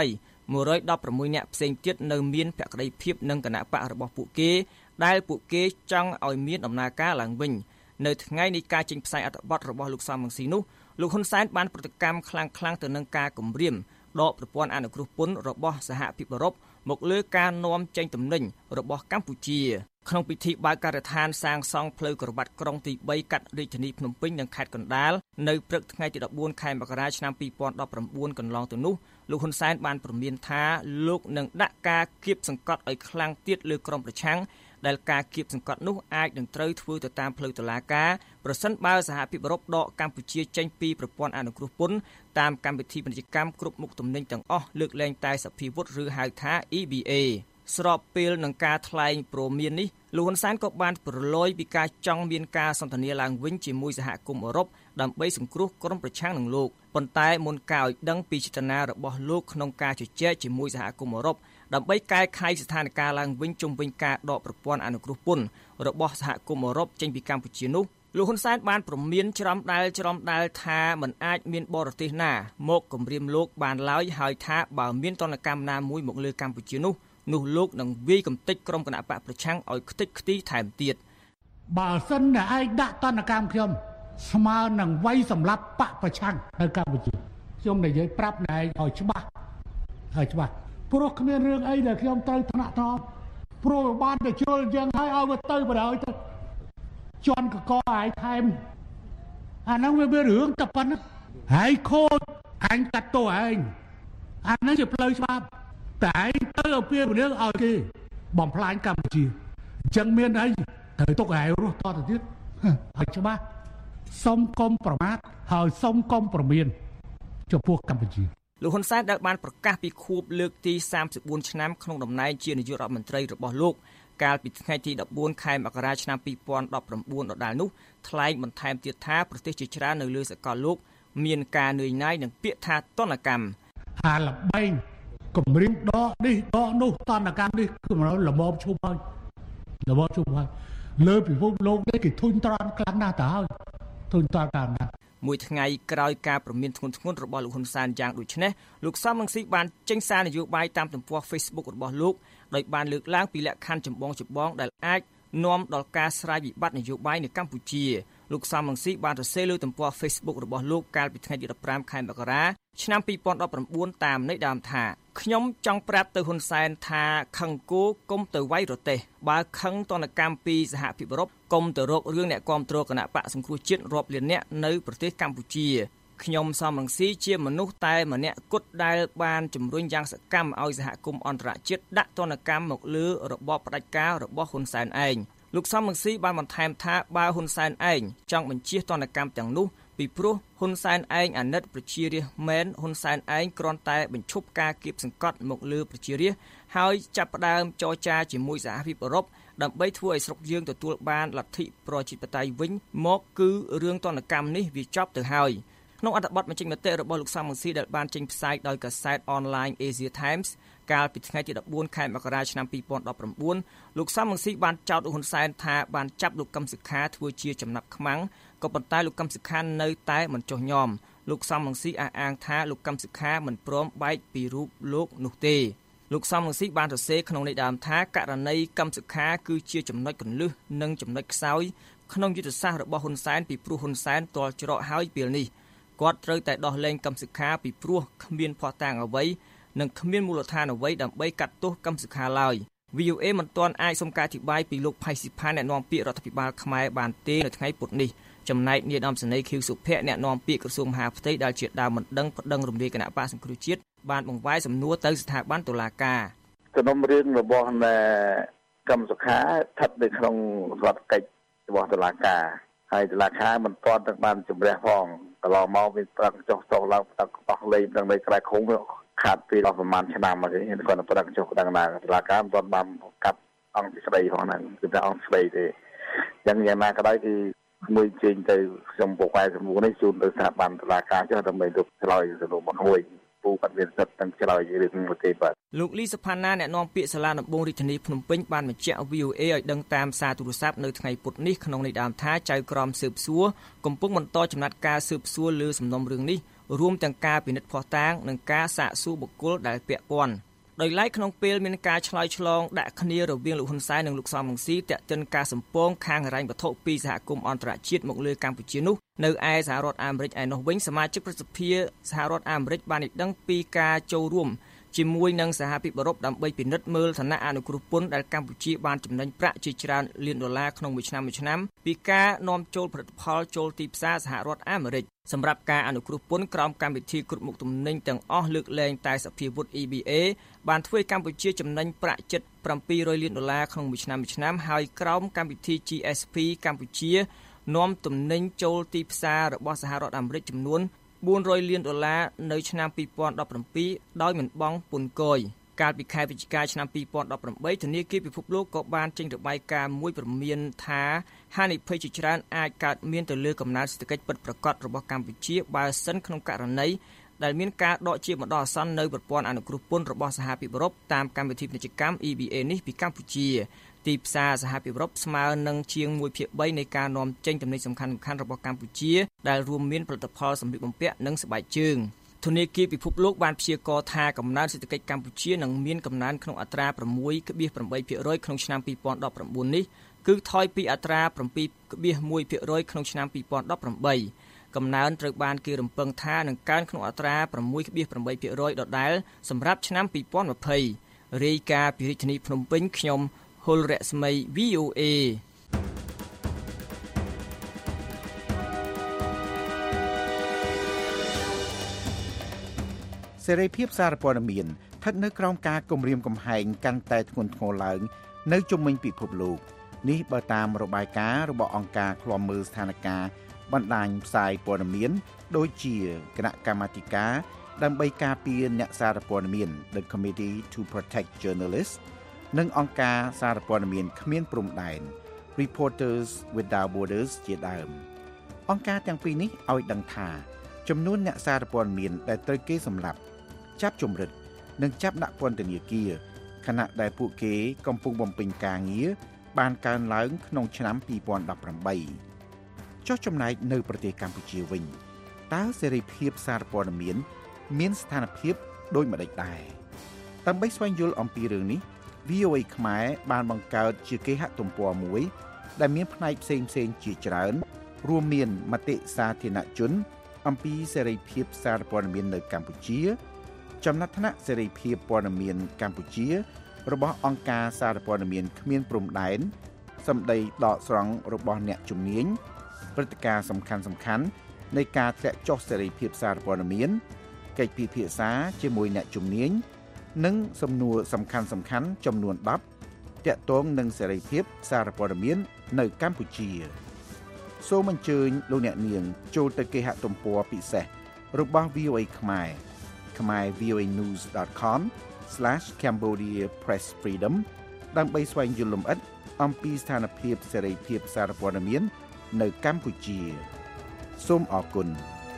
S7: 116នាក់ផ្សេងទៀតនៅមានភក្តីភាពនឹងគណៈបករបស់ពួកគេដែលពួកគេចង់ឲ្យមានដំណើរការឡើងវិញនៅថ្ងៃនៃការចេញផ្សាយអត្ថបទរបស់លោកសំរងស៊ីនោះលោកហ៊ុនសែនបានប្រតិកម្មខ្លាំងៗទៅនឹងការគំរាមដកប្រព័ន្ធអនុគ្រោះពន្ធរបស់សហភាពអឺរ៉ុបមកលើការនាំចេញទំនិញរបស់កម្ពុជាក្នុងពិធីបើកការដ្ឋានសាងសង់ផ្លូវក្រវ៉ាត់ក្រុងទី3កាត់រាជធានីភ្នំពេញនិងខេត្តកណ្ដាលនៅព្រឹកថ្ងៃទី14ខែមករាឆ្នាំ2019កន្លងទៅនោះលោកហ៊ុនសែនបានព្រមានថាលោកនឹងដាក់ការគៀបសង្កត់ឲ្យខ្លាំងទៀតលើក្រុមប្រឆាំងដែលការគៀបសង្កត់នោះអាចនឹងត្រូវធ្វើទៅតាមផ្លូវតុលាការប្រសិនបើសហភាពអឺរ៉ុបដកកម្ពុជាចេញពីប្រព័ន្ធអនុគ្រោះពន្ធតាមកម្មវិធីពាណិជ្ជកម្មគ្រប់មុខទំនិញទាំងអស់លើកលែងតែសភាវុធឬហៅថា EBA ស្របពេលនឹងការថ្លែងព្រមាននេះលោកហ៊ុនសែនក៏បានប្រឡយពីការចង់មានការសន្ទនាឡើងវិញជាមួយសហគមន៍អឺរ៉ុបដើម្បីសង្គ្រោះក្រុមប្រឆាំងនឹងលោកប៉ុន្តែមុនការឲ្យដឹងពីចេតនារបស់លោកក្នុងការជជែកជាមួយសហគមន៍អឺរ៉ុបដើម្បីកែខៃស្ថានភាពឡើងវិញជុំវិញការដកប្រព័ន្ធអនុគ្រោះពន្ធរបស់សហគមន៍អឺរ៉ុបចេញពីកម្ពុជានោះលោកហ៊ុនសែនបានព្រមានច្រំដែលថាមិនអាចមានបរទេសណាមកគំរាមលោកបានឡើយហើយថាបើមានទណ្ឌកម្មណាមួយមកលើកម្ពុជានោះលោកនឹងវាយកំទេចក្រុមគណៈបកប្រឆាំងឲ្យខ្ទេចខ្ទីថែមទៀត
S6: បើសិនតែឯងដាក់ទណ្ឌកម្មខ្ញុំស្មើនឹងវាយសម្លាប់បកប្រឆាំងនៅកម្ពុជាខ្ញុំនិយាយប្រាប់ណែឯងឲ្យច្បាស់ព្រោះគ្មានរឿងអីដែលខ្ញុំត្រូវថ្នាក់ថោព្រោះបានតែជ្រុលយ៉ាងហើយឲ្យវាទៅបណ្ដោយទៅជន់កកឯងថែមអាហ្នឹងវាមានរឿងតែប៉ុណ្ណឹងហើយខូចអញកាត់ទោសឯងអាហ្នឹងជាផ្លូវច្បាប់តែឯងទៅឲ្យពីរឿងឲ្យគេបំផ្លាញកម្ពុជាអញ្ចឹងមានអីត្រូវទុកឯងរស់តទៅទៀតឲ្យច្បាស់សុំកុំប្រមាថហើយសុំកុំប្រមានចំពោះកម្ពុជា
S7: លោកហ៊ុនសែនដែលបានប្រកាសពីខួបលើកទី34ឆ្នាំក្នុងតំណែងជានាយករដ្ឋមន្ត្រីរបស់លោកកាលពីថ្ងៃទី14ខែមករាឆ្នាំ2019ដដែលនោះថ្លែងបន្ថែមទៀតថាប្រទេសជាច្រើននៅលើសកលលោកមានការនឿយណាយនឹងពាក្យថាទណ្ឌកម្ម
S6: អាលបែងគម្រាមដកនេះដកនោះទណ្ឌកម្មនេះគឺល្មមឈប់ហើយលើពិភពលោកនេះគេធុញទ្រាន់ខ្លាំងណាស់ទៅហើយធុញទ្រាន់ខ្លាំងណាស់
S7: មួយថ្ងៃក្រោយការព្រមានធ្ងន់ធ្ងររបស់លោកហ៊ុនសែនយ៉ាងដូចនេះលោកសំរងស៊ីបានចេញសារនយោបាយតាមទំព័រ Facebook របស់លោកដោយបានលើកឡើងពីលក្ខខណ្ឌចម្បងដែលអាចនាំដល់ការស្រាយវិបត្តិនយោបាយនៅកម្ពុជាលោកសំរងស៊ីបានសរសេរលើទំព័រ Facebook របស់លោកកាលពីថ្ងៃទី15ខែមករាឆ្នាំ2019តាមន័យដើមថាខ្ញុំចង់ប្រាប់ទៅហ៊ុនសែនថាខឹងគោកុំទៅវាយរទេះបើខឹងទណ្ឌកម្មពីសហភាពអឺរ៉ុបកុំទៅរករឿងអ្នកគាំទ្រគណៈបកសង្គ្រោះជាតិរាប់លានអ្នកនៅប្រទេសកម្ពុជាខ្ញុំសំរងស៊ីជាមនុស្សតែម្នាក់គត់ដែលបានជំរុញយ៉ាងសកម្មឲ្យសហគមន៍អន្តរជាតិដាក់ទណ្ឌកម្មមកលើរបបផ្ដាច់ការរបស់ហ៊ុនសែនឯងលោកសំរងស៊ីបានបន្ថែមថាបើហ៊ុនសែនឯងចង់បញ្ជៀសទណ្ឌកម្មទាំងនោះពីព្រោះហ៊ុនសែនឯងអាណិតប្រជារាស្ត្រមែនហ៊ុនសែនឯងគ្រាន់តែបញ្ឈប់ការគៀបសង្កត់មកលើប្រជារាស្ត្រហើយចាប់ផ្ដើមចរចាជាមួយសហភាពអឺរ៉ុបដើម្បីធ្វើឲ្យស្រុកយើងទទួលបានលទ្ធិប្រជាធិបតេយ្យវិញមកគឺរឿងទណ្ឌកម្មនេះវាចប់ទៅហើយក្នុងអត្ថបទបញ្ចេញមតិរបស់លោកសំរងស៊ីដែលបានចេញផ្សាយដោយកាសែតអនឡាញ Asia Times កាលពីថ្ងៃទី14ខែមករាឆ្នាំ2019លោកសំរងស៊ីបានចោទលោកហ៊ុនសែនថាបានចាប់លោកកឹមសុខាធ្វើជាចំណាប់ខ្មាំងក៏ប៉ុន្តែលោកកឹមសុខានៅតែមិនចុះញ៉មលោកសំរងស៊ីអះអាងថាលោកកឹមសុខាមិនព្រមបែកពីរូបលោកនោះទេលោកសំរងស៊ីបានសរសេរក្នុងន័យដើមថាករណីកឹមសុខាគឺជាចំណុចគន្លឹះនិងចំណុចខ្សោយក្នុងយុទ្ធសាស្ត្ររបស់ហ៊ុនសែនពីព្រោះហ៊ុនសែនទាល់ច្រកហើយពេលនេះគាត់ត្រូវតែដោះលែងកឹមសុខាពីព្រោះគ្មានភស្តុតាងអ្វីនិងគ្មានមូលដ្ឋានអ្វីដើម្បីកាត់ទោសកឹមសុខាឡើយ VOA មិនទាន់អាចសុំការអធិប្បាយពីលោកផៃស៊ីផានអ្នកនាំពាក្យរដ្ឋាភិបាលខ្មែរបានទេនៅថ្ងៃពុធនេះចំណែកនាយឧត្តមសេនីយ៍ខៀវសុភ័ក្រអ្នកនាំពាក្យក្រសួងមហាផ្ទៃដែលជាដើមមិនដឹងប្តឹងរំលាយគណៈបកសង្គ្រោះជាតិបានបង្វែរសំណួរទៅស្ថាប័នតុលាការ
S8: សំណុំរឿងរបស់កឹមសុខាស្ថិតនៅក្នុងរដ្ឋកិច្ចរបស់តុលាការហើយតុលាការមិនទាន់ទាំងបានជំរះផងកន្លងមកវាប្រឹងចុះតោឡើងប្រឹងដោះលែងប្រឹងនៅក្រៅឃុំខាត់ពីប្រហែលឆ្នាំមកទេគាត់ប្រឹងចុះដល់ណាតុលាការមិនទាន់បានកាត់អង្គពីស្ដីផងហ្នឹងគឺតែអង្គស្ដីទេយ៉ាងណាក៏ដោយគឺមួយជើងទៅខ្ញុំបកស្រាយសំណួរនេះជូនទៅស្ថាប័នតុលាការចុះដើម្បីទៅឆ្លើយសំណួរមកមួយពូគាត់មានសិទ្ធិទាំងឆ្លើយរឿងនេះទេបាទ
S7: លោកលីសុផាណាអ្នកនាំពាក្យសាលាដំបងរាជធានីភ្នំពេញបានបញ្ជាក់ VOA ឲ្យដឹងតាមសារទូរស័ព្ទនៅថ្ងៃពុធនេះក្នុងន័យដើមថាចៅក្រមស៊ើបសួរកំពុងបន្តចំណាត់ការស៊ើបសួរលើសំណុំរឿងនេះរួមទាំងការពិនិត្យភស្តុតាងនិងការសាកសួរបុគ្គលដែលពាក់ព័ន្ធដោយឡែកក្នុងពេលមានការឆ្លើយឆ្លងដាក់គ្នារវាងលោកហ៊ុនសែននិងលោកសំរងស៊ីទាក់ទិនការសម្ពងខាងហិរញ្ញវត្ថុពីសហគមន៍អន្តរជាតិមកលើកម្ពុជានោះនៅឯសហរដ្ឋអាមេរិកឯនោះវិញសមាជិកប្រសិទ្ធិសហរដ្ឋអាមេរិកបានដឹងពីការចូលរួមជាមួយនឹងសហភាពអឺរ៉ុបដើម្បីពិនិត្យមើលឋានៈអនុគ្រោះពន្ធដែលកម្ពុជាបានចំណេញប្រាក់ជាច្រើនលានដុល្លារក្នុងមួយឆ្នាំពីការនាំចូលផលិតផលចូលទីផ្សារសហរដ្ឋអាមេរិកសម្រាប់ការអនុគ្រោះពន្ធក្រោមកម្មវិធីគ្រប់មុខទំនិញទាំងអស់លើកលែងតែសភាវុធ EBA បានធ្វើឲ្យកម្ពុជាចំណេញប្រាក់ជិត$700លានក្នុងមួយឆ្នាំហើយក្រោមកម្មវិធី GSP កម្ពុជានាំទំនិញចូលទីផ្សាររបស់សហរដ្ឋអាមេរិកចំនួន$400លាននៅឆ្នាំ2017ដោយមិនបង់ពន្ធគយកាលពីខែវិច្ឆិកាឆ្នាំ2018ធនាគារពិភពលោកក៏បានចេញរបាយការណ៍មួយព្រមានថាហានិភ័យជាច្រើនអាចកើតមានទៅលើកំណើនសេដ្ឋកិច្ចពិតប្រាកដរបស់កម្ពុជាបើសិនក្នុងករណីដែលមានការដកជាបណ្ដោះអាសន្ននៅប្រព័ន្ធអនុគ្រោះពន្ធរបស់សហភាពអឺរ៉ុបតាមកម្មវិធីពាណិជ្ជកម្ម EBA នេះពីកម្ពុជាទីផ្សារសហភាពអឺរ៉ុបស្មើនឹងជាង 1/3 នៃការនាំចេញទំនិញសំខាន់ៗរបស់កម្ពុជាដែលរួមមានផលិតផលសម្លៀកបំពាក់និងស្បែកជើងធនាគារពិភពលោកបានព្យាករណ៍ថាកំណើនសេដ្ឋកិច្ចកម្ពុជានឹងមានកំណើនក្នុងអត្រា 6.8% ក្នុងឆ្នាំ2019នេះគឺថយពីអត្រា 7.1% ក្នុងឆ្នាំ2018កំណើនត្រូវបានគេរំពឹងថានឹងកើនក្នុងអត្រា 6.8% ដដែលសម្រាប់ឆ្នាំ2020រាយការណ៍ពីរាជធានីភ្នំពេញខ្ញុំហុលរស្មី VOA
S9: សេរីភាពសារព័ត៌មានស្ថិតនៅក្រោមការគំរាមកំហែងកាន់តែធ្ងន់ធ្ងរឡើងនៅជុំវិញពិភពលោកនេះបើតាមរបាយការណ៍របស់អង្គការឃ្លាំមើលស្ថានភាពបណ្ដាញផ្សាយព័ត៌មានដូចជាគណៈកម្មាធិការដើម្បីការពារអ្នកសារព័ត៌មាន The Committee to Protect Journalists និងអង្គការសារព័ត៌មានគ្មានព្រំដែន Reporters Without Borders ជាដើមអង្គការទាំងពីរនេះឲ្យដឹងថាចំនួនអ្នកសារព័ត៌មានដែលត្រូវគេសម្លាប់ចាប់ជំរិតនិងចាប់ដាក់ពន្ធនាគារខណៈដែលពួកគេកំពុងបំពេញការងារបានកើនឡើងក្នុងឆ្នាំ2018ចុះចំណែកនៅប្រទេសកម្ពុជាវិញតើសេរីភាពសារព័ត៌មានស្ថានភាពដូចម្តេចដែរដើម្បីស្វែងយល់អំពីរឿងនេះ VOA ខ្មែរបានបង្កើតជាគេហទំព័រមួយដែលមានផ្នែកផ្សេងៗជាច្រើនរួមមានមតិសាធារណជនអំពីសេរីភាពសារព័ត៌មាននៅកម្ពុជាចំណាត់ថ្នាក់សេរីភាពព័ត៌មានកម្ពុជារបស់អង្គការសារព័ត៌មានគ្មានព្រំដែនសម្ដីដកស្រង់របស់អ្នកជំនាញព្រឹត្តិការណ៍សំខាន់ៗនៃការធ្លាក់ចុះសេរីភាពសារព័ត៌មានកិច្ចពិភាក្សាជាមួយអ្នកជំនាញនិងសំណួរសំខាន់ៗចំនួន10ទាក់ទងនឹងសេរីភាពសារព័ត៌មាននៅកម្ពុជាសូមអញ្ជើញលោកអ្នកនាងចូលទៅគេហទំព័រពិសេសរបស់ VOA ខ្មែរ khmervoanews.com/Cambodia Press Freedom ដើម្បីស្វែងយល់លម្អិតអំពីស្ថានភាពសេរីភាពសារព័ត៌មាននៅកម្ពុជាសូមអរគុណ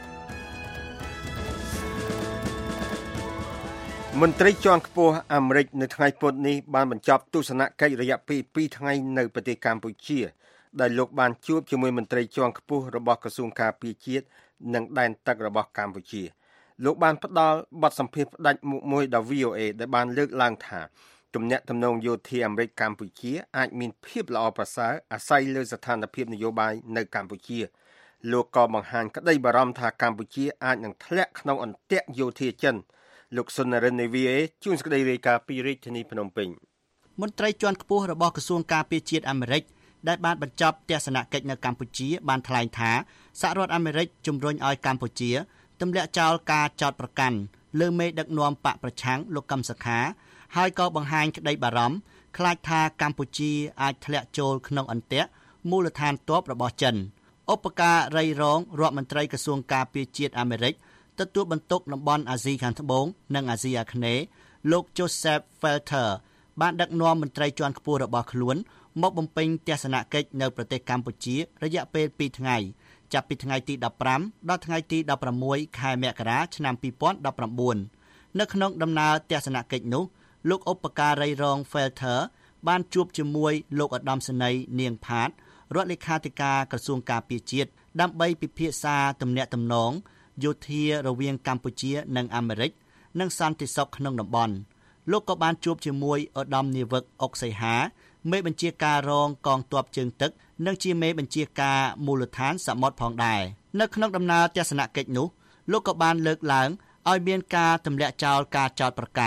S3: មន្ត្រីជាន់ខ្ពស់អាមេរិកនៅថ្ងៃពុធនេះបានបញ្ចប់ទស្សនកិច្ចរយៈពេល2ថ្ងៃនៅប្រទេសកម្ពុជាដែលលោកបានជួបជាមួយមន្ត្រីជាន់ខ្ពស់របស់ក្រសួងការពារជាតិនិងដែនទឹករបស់កម្ពុជាលោកបានផ្ដល់បទសម្ភាសន៍ផ្ដាច់មុខមួយដល់ VOA ដែលបានលើកឡើងថាទំនាក់ទំនងយោធាអាមេរិកកម្ពុជាអាចមានភាពល្អប្រសើរអាស្រ័យលើស្ថានភាពនយោបាយនៅកម្ពុជាលោកក៏បង្ហាញក្តីបារម្ភថាកម្ពុជាអាចនឹងធ្លាក់ក្នុងអន្ទាក់យោធាចិនលោកសុនរិននៃ VOA ជួនសេចក្តីរាយការណ៍ពីរាជធានីភ្នំពេញ
S10: មន្ត្រីជាន់ខ្ពស់របស់ក្រសួងការពារជាតិអាមេរិកដែលបានបញ្ចប់ទស្សនកិច្ចនៅកម្ពុជាបានថ្លែងថាសហរដ្ឋអាមេរិកជំរុញឲ្យកម្ពុជាទម្លាក់ចោលការចោទប្រកាន់លើមេដឹកនាំបកប្រឆាំងលោកកឹមសុខាហើយក៏បង្ហាញក្តីបារម្ភខ្លាចថាកម្ពុជាអាចធ្លាក់ចូលក្នុងអន្ទាក់មូលដ្ឋានទ័ពរបស់ចិនឧបការីរងរដ្ឋមន្ត្រីក្រសួងការពារជាតិអាមេរិកទទួលបន្ទុកតំបន់អាស៊ីខាងត្បូងនិងអាស៊ីអាគ្នេយ៍លោក Joseph Felter បានដឹកនាំមន្ត្រីជាន់ខ្ពស់របស់ខ្លួនមកបំពេញទស្សនកិច្ចនៅប្រទេសកម្ពុជារយៈពេល2ថ្ងៃចាប់ពីថ្ងៃទី15ដល់ថ្ងៃទី16ខែមករាឆ្នាំ2019នៅក្នុងដំណើរទស្សនកិច្ចនោះលោកឧបការីរង Felter បានជួបជាមួយលោកឧត្តមសេនីយ៍នាងផាតរដ្ឋលេខាធិការក្រសួងការពារជាតិដើម្បីពិភាក្សាទំនាក់ទំនងយោធារវាងកម្ពុជានិងអាមេរិកនិងសន្តិសុខក្នុងតំបន់លោកក៏បានជួបជាមួយឧត្តមនាវិកអុកសីហាមេបញ្ជាការរងកងទ័ពជើងទឹកនិងជាមេបញ្ជាការមូលដ្ឋានសមុទ្រផងដែរនៅក្នុងដំណើរទស្សនកិច្ចនោះលោកក៏បានលើកឡើងឲ្យមានការទម្លាក់ចោលការចោទប្រកាន់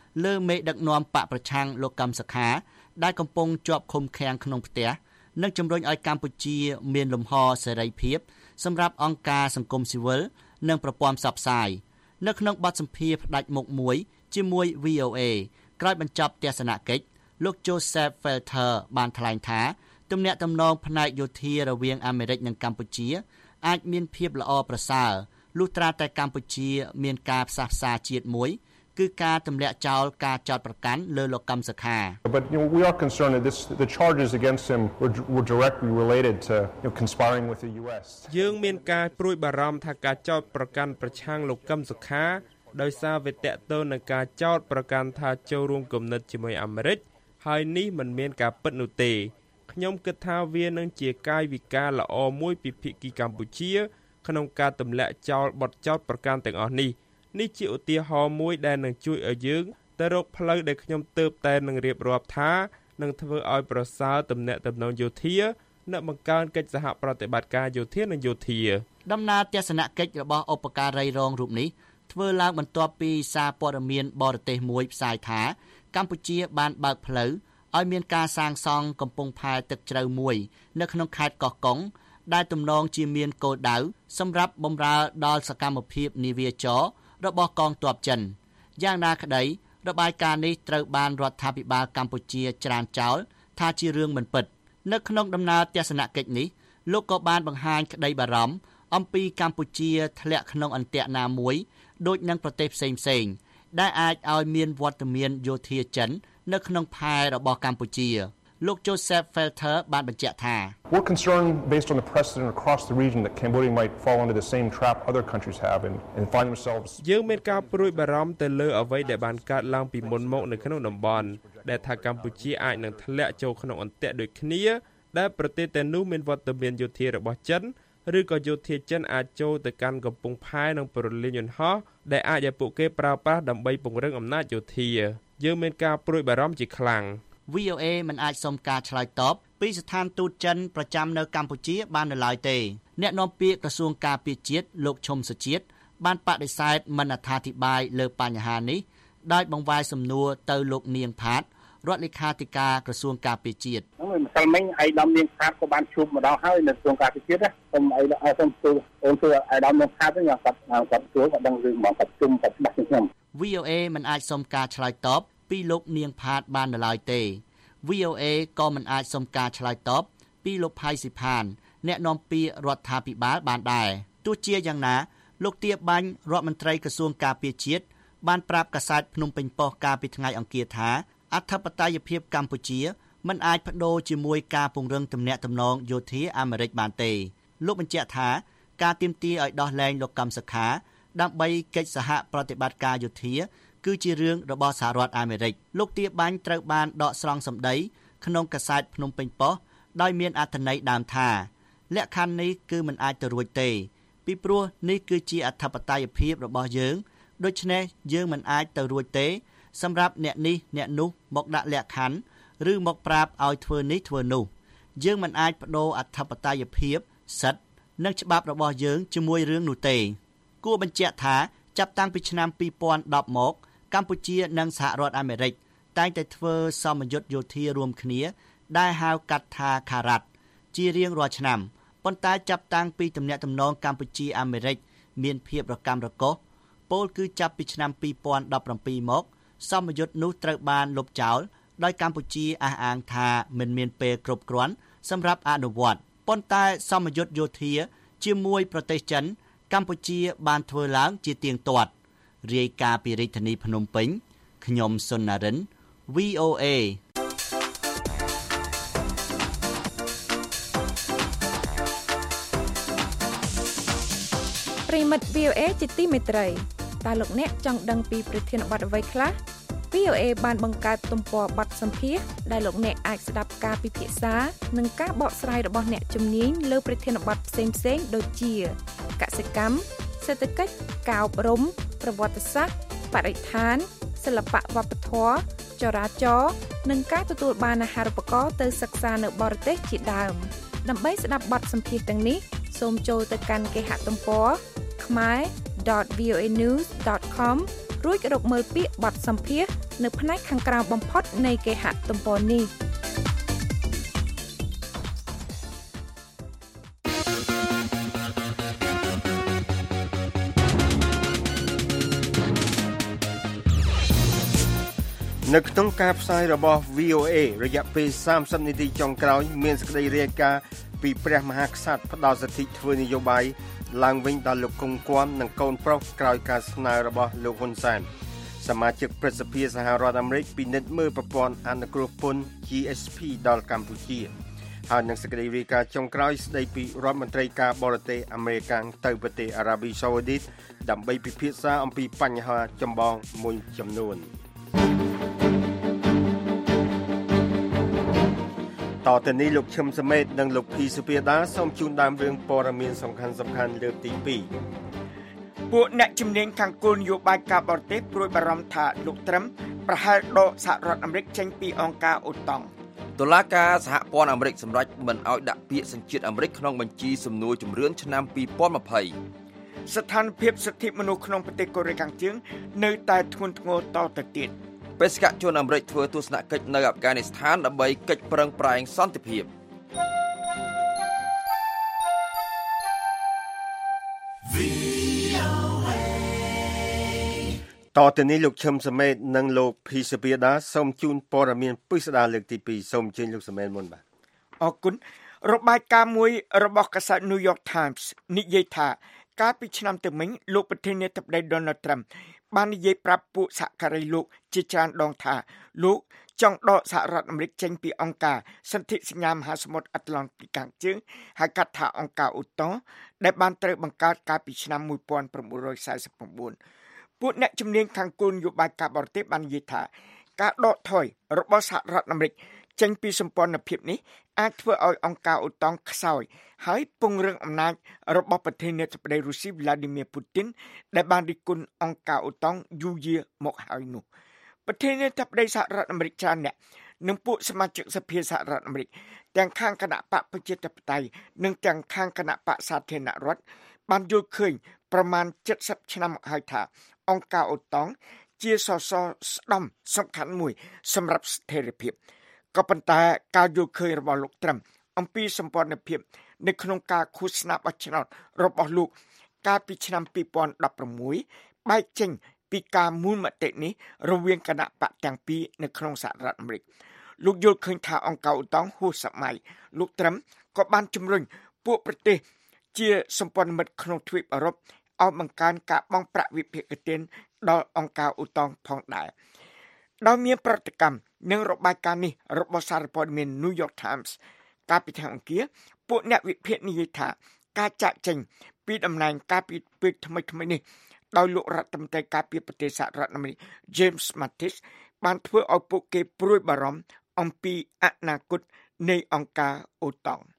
S10: លើមេដឹកនាំបកប្រឆាំងលោកកឹមសុខាដែលកំពុងជាប់ឃុំឃាំងក្នុងផ្ទះនិងជំរុញឲ្យកម្ពុជាមានលំហសេរីភាពសម្រាប់អង្គការសង្គមស៊ីវិលនិងប្រព័ន្ធផ្សព្វផ្សាយនៅក្នុងបទសម្ភាសន៍ផ្ដាច់មុខមួយជាមួយ VOA ក្រោយបញ្ចប់ទស្សនកិច្ចលោក Joseph Felter បានថ្លែងថាទំនាក់ទំនងផ្នែកយោធារវាងអាមេរិកនិងកម្ពុជាអាចមានភាពល្អប្រសើរលុះត្រាតែកម្ពុជាមានការផ្សះផ្សាជាតិមួយគឺការទម្លាក់ចោលការចោទប្រកាន់លើលោកកឹមសុខា
S11: But we are concerned that the charges against him were directly related to conspiring with the US
S12: យើងមានការព្រួយបារម្ភថាការចោទប្រកាន់ប្រឆាំងលោកកឹមសុខាដោយសារវាតកតទៅនឹងការចោទប្រកាន់ថាចូលរួមគំនិតជាមួយអាមេរិកហើយនេះមិនមានការពិតនោះទេខ្ញុំគិតថាវានឹងជាកាយវិការល្អមួយពីភាគីកម្ពុជាក្នុងការទម្លាក់ចោលបទចោទប្រកាន់ទាំងអស់នេះជាឧទាហរណ៍មួយដែលនឹងជួយឲ្យយើងទៅរកផ្លូវដែលខ្ញុំទើបតែនឹងរៀបរាប់ថានឹងធ្វើឲ្យប្រសើរទំនាក់ទំនងយោធានិងបង្កើនកិច្ចសហប្រតិបត្តិការយោធានិងយោធា
S10: ដំណើរទស្សនកិច្ចរបស់ឧបការីរងរូបនេះធ្វើឡើងបន្ទាប់ពីសារព័ត៌មានបរទេសមួយផ្សាយថាកម្ពុជាបានបើកផ្លូវឲ្យមានការសាងសង់កំពង់ផែទឹកជ្រៅមួយនៅក្នុងខេត្តកោះកុងដែលទំនងជាមានគោលដៅសម្រាប់បម្រើដល់សកម្មភាពនាវាចររបស់កងទ័ពចិនយ៉ាងណាក្តីរបាយការណ៍នេះត្រូវបានរដ្ឋាភិបាលកម្ពុជាច្រានចោលថាជារឿងមិនពិតនៅក្នុងដំណើរទស្សនកិច្ចនេះលោកក៏បានបង្ហាញក្តីបារម្ភអំពីកម្ពុជាធ្លាក់ក្នុងអន្ទាក់ណាមួយដូចនឹងប្រទេសផ្សេងៗដែលអាចឲ្យមានវត្តមានយោធាចិននៅក្នុងផែរបស់កម្ពុជាលោក Joseph Felter បានបញ្ជាក់ថា
S11: We're concerned based on the precedent across the region that Cambodia might fall into the same trap other countries have and find themselves
S12: យើងមានការព្រួយបារម្ភទៅលើអ្វីដែលបានកើតឡើងពីមុនមកនៅក្នុងតំបន់ដែលថាកម្ពុជាអាចនឹងធ្លាក់ចូលក្នុងអន្ទាក់ដូចគ្នាដែលប្រទេសទាំងនោះមានវត្តមានយោធារបស់ចិនឬក៏យោធាចិនអាចចូលទៅកាន់កំពង់ផែនិងប្រលានយន្តហោះដែលអាចឲ្យពួកគេប្រើប្រាស់ដើម្បីពង្រឹងអំណាចយោធាយើងមានការព្រួយបារម្ភជាខ្លាំង
S10: VOA មិនអាចសុំការឆ្លើយតបពីស្ថានទូតចិនប្រចាំនៅកម្ពុជាបាននៅឡើយទេអ្នកនាំពាក្យក្រសួងការពារជាតិលោកឈុំសុជាតិបានបដិសេធមិនអត្ថាធិប្បាយលើបញ្ហានេះដោយបង្វែរសំណួរទៅលោកនាងផាតរដ្ឋលេខាធិការក្រសួងការពារជាតិ
S13: ម្សិលមិញឯកឧត្តមនាងផាតក៏បានជួបម្ដងហើយនៅក្រសួងការពារជាតិខ្ញុំសូមទូអូនទូឯកឧត្តមនាងផាតហ្នឹងគាត់ជួបគាត់ដឹងរឿងមកគាត់ជុំគាត់ច្បាស់ជាងខ្ញុំ
S10: VOA មិនអាចសុំការឆ្លើយតបពីលោកនាងផាតបាននៅឡើយទេ VOA ក៏មិនអាចសុំការឆ្លើយតបពីលោកផៃស៊ីផានអ្នកនាំពាក្យរដ្ឋាភិបាលបានដែរទោះជាយ៉ាងណាលោកទាបាញ់រដ្ឋមន្ត្រីក្រសួងការពារជាតិបានប្រាប់កាសែតភ្នំពេញប៉ុស្តិ៍កាលពីថ្ងៃអង្គារថាអធិបតេយ្យភាពកម្ពុជាមិនអាចប្តូរជាមួយការពង្រឹងទំនាក់ទំនងយោធាអាមេរិកបានទេលោកបញ្ជាក់ថាការទាមទារឲ្យដោះលែងលោកកឹមសុខាដើម្បីកិច្ចសហប្រតិបត្តិការយោធាគឺជារឿងរបស់សហរដ្ឋអាមេរិកលោកទាបាញ់ត្រូវបានដកស្រង់សម្ដីក្នុងកាសែតភ្នំពេញប៉ុស្តិ៍ដោយមានអត្ថន័យដើមថាលក្ខខណ្ឌនេះគឺមិនអាចទៅរួចទេពីព្រោះនេះគឺជាអធិបតេយ្យភាពរបស់យើងដូច្នេះយើងមិនអាចទៅរួចទេសម្រាប់អ្នកនេះអ្នកនោះមកដាក់លក្ខខណ្ឌឬមកប្រាប់ឲ្យធ្វើនេះធ្វើនោះយើងមិនអាចបដូរអធិបតេយ្យភាពសិទ្ធិនិងច្បាប់របស់យើងជាមួយរឿងនោះទេគួរបញ្ជាក់ថាចាប់តាំងពីឆ្នាំ2010មកកម្ពុជានិងសហរដ្ឋអាមេរិកតែងតែធ្វើសមយុទ្ធយោធារួមគ្នាដែលហៅកាត់ថាខារ៉ាត់ជារៀងរាល់ឆ្នាំប៉ុន្តែចាប់តាំងពីទំនាក់ទំនងកម្ពុជាអាមេរិកមានភាពរកាំរកូសពោលគឺចាប់ពីឆ្នាំ2017មកសមយុទ្ធនោះត្រូវបានលុបចោលដោយកម្ពុជាអះអាងថាមិនមានពេលគ្រប់គ្រាន់សម្រាប់អនុវត្តប៉ុន្តែសមយុទ្ធយោធាជាមួយប្រទេសចិនកម្ពុជាបានធ្វើឡើងជាទៀងទាត់រាយការណ៍ពីរាជធានីភ្នំពេញខ្ញុំសុននរិន VOA
S14: ប្រិមិត្ត VOA ជាទីមេត្រីតើលោកអ្នកចង់ដឹងពីប្រធានបទអ្វីខ្លះ VOA បានបង្កើតទំព័របទសម្ភាសន៍ដែលលោកអ្នកអាចស្ដាប់ការពិភាក្សានិងការបកស្រាយរបស់អ្នកជំនាញលើប្រធានបទផ្សេងៗដូចជាកសិកម្មសេដ្ឋកិច្ចការអប់រំប្រវត្តិសាស្ត្របរិស្ថានសិល្បៈវប្បធម៌ចរាចរណ៍និងការទទួលបានអាហារូបករណ៍ទៅសិក្សានៅបរទេសជាដើមដើម្បីស្ដាប់បទសម្ភាសន៍ទាំងនេះសូមចូលទៅកាន់គេហទំព័រ khmer.voanews.com រួចរកមើលពាក្យបទសម្ភាសន៍នៅផ្នែកខាងក្រៅបំផុតនៃគេហទំព័រនេះ
S3: នៅក្នុងការផ្សាយរបស់ VOA រយៈពេល30នាទីចុងក្រោយមានសេចក្តីរាយការណ៍ពីព្រះមហាក្សត្រផ្ដល់សិទ្ធិធ្វើនយោបាយឡើងវិញដល់លោកគង់គួមនិងកូនប្រុសក្រោយការស្នើរបស់លោកហ៊ុនសែនសមាជិកព្រឹទ្ធសភាសហរដ្ឋអាមេរិកពិនិត្យមើលប្រព័ន្ធអនុគ្រោះពន្ធ GSP ដល់កម្ពុជាហើយនឹងសេចក្តីរាយការណ៍ចុងក្រោយស្តីពីរដ្ឋមន្ត្រីការបរទេសអាមេរិកទៅប្រទេសអារ៉ាប៊ីសាអូឌីតដើម្បីពិភាក្សាអំពីបញ្ហាចម្បងមួយចំនួនតទៅនេះលោកឈឹមសមេតនិងលោកភីសុភាដាសូមជូនដើមរឿងព័ត៌មានសំខាន់លើកទី2
S4: ពួកអ្នកជំនាញខាងគោលនយោបាយការបរទេសព្រួយបារម្ភថាលោកត្រឹមប្រហែលដកសហរដ្ឋអាមេរិកចេញពីអង្គការអូតង់
S5: តុលាការសហព័ន្ធអាមេរិកសម្រេចមិនឲ្យដាក់ពាក្យសញ្ជាតិអាមេរិកក្នុងបញ្ជីសំណួរជំរឿនឆ្នាំ2020
S4: ស្ថានភាពសិទ្ធិមនុស្សក្នុងប្រទេសកូរ៉េខាងជើងនៅតែធ្ងន់ធ្ងរតទៅទៀត
S5: បេសកជនអាមេរិកធ្វើទស្សនកិច្ចនៅអាហ្វហ្គានីស្ថានដើម្បីកិច្ចប្រឹងប្រែងសន្តិភាព
S3: តទៅនេះលោកឈឹមសមេតនិងលោកភីសុភាដាសូមជូនព័ត៌មានពិស្ដារលើកទី2សូមអញ្ជើញលោកសមេតមុនបាទ
S4: អរគុណរបាយការណ៍មួយរបស់កាសែត New York Times និយាយថាកាលពីឆ្នាំទៅមិញលោកប្រធានាធិបតី Donald Trump បាននិយាយប្រាប់ពួកសហការីលោកជាច្រើនដងថាលោកចង់ដកសហរដ្ឋអាមេរិកចេញពីអង្គការសន្ធិសញ្ញាមហាសមុទ្រអាត្លង់តិកខាងជើងហៅកាត់ថាអង្គការអូតង់ដែលបានត្រូវបង្កើតកាលពីឆ្នាំ1949ពួកអ្នកជំនាញខាងគោលនយោបាយការបរទេសបាននិយាយថាការដកថយរបស់សហរដ្ឋអាមេរិកចេញពីសម្ព័ន្ធភាពនេះអាចធ្វើឲ្យអង្គការអូតង់ខ្សោយហើយពង្រឹងអំណាចរបស់ប្រធានាធិបតីរុស្ស៊ី Vladimir Putin ដែលបានរិះគន់អង្គការអូតង់យូរយារមកហើយនោះប្រធានាធិបតីសហរដ្ឋអាមេរិកច្រើនអ្នកនិងពួកសមាជិកសភាសហរដ្ឋអាមេរិកទាំងខាងគណៈបកប្រជាធិបតេយ្យនិងទាំងខាងគណៈបកសាធារណរដ្ឋបានយល់ឃើញប្រមាណ70ឆ្នាំមកហើយថាអង្គការអូតង់ជាសសរស្តម្ភសំខាន់មួយសម្រាប់ស្ថិរភាពក៏ប៉ុន្តែការយល់ឃើញរបស់លោកត្រឹមអំពីសម្ព័ន្ធភាពនៅក្នុងការឃោសនាបោះឆ្នោតរបស់លោកកាលពីឆ្នាំ2016បែកចេញពីការមូលមតិនេះរវាងគណៈបកទាំងពីរនៅក្នុងសហរដ្ឋអាមេរិកលោកយល់ឃើញថាអង្គការអូតង់ហួសសម័យលោកត្រឹមក៏បានជំរុញពួកប្រទេសជាសម្ព័ន្ធមិត្តក្នុងទ្វីបអឺរ៉ុបឲ្យបង្កើនការបង់ប្រាក់វិភាគទានដល់អង្គការអូតង់ផងដែរដោយមានប្រតិកម្មនឹងរបាយការណ៍នេះរបស់សារព័ត៌មាន New York Times កាលពីថ្ងៃអង្គារពួកអ្នកវិភាគនិយាយថាការចាក់ចេញពីតំណែងការពីពេលថ្មីនេះដោយលោករដ្ឋមន្ត្រីការពារប្រទេសសហរដ្ឋអាមេរិក James Mattis បានធ្វើឲ្យពួកគេព្រួយបារម្ភអំពីអនាគតនៃអង្គការអូតង់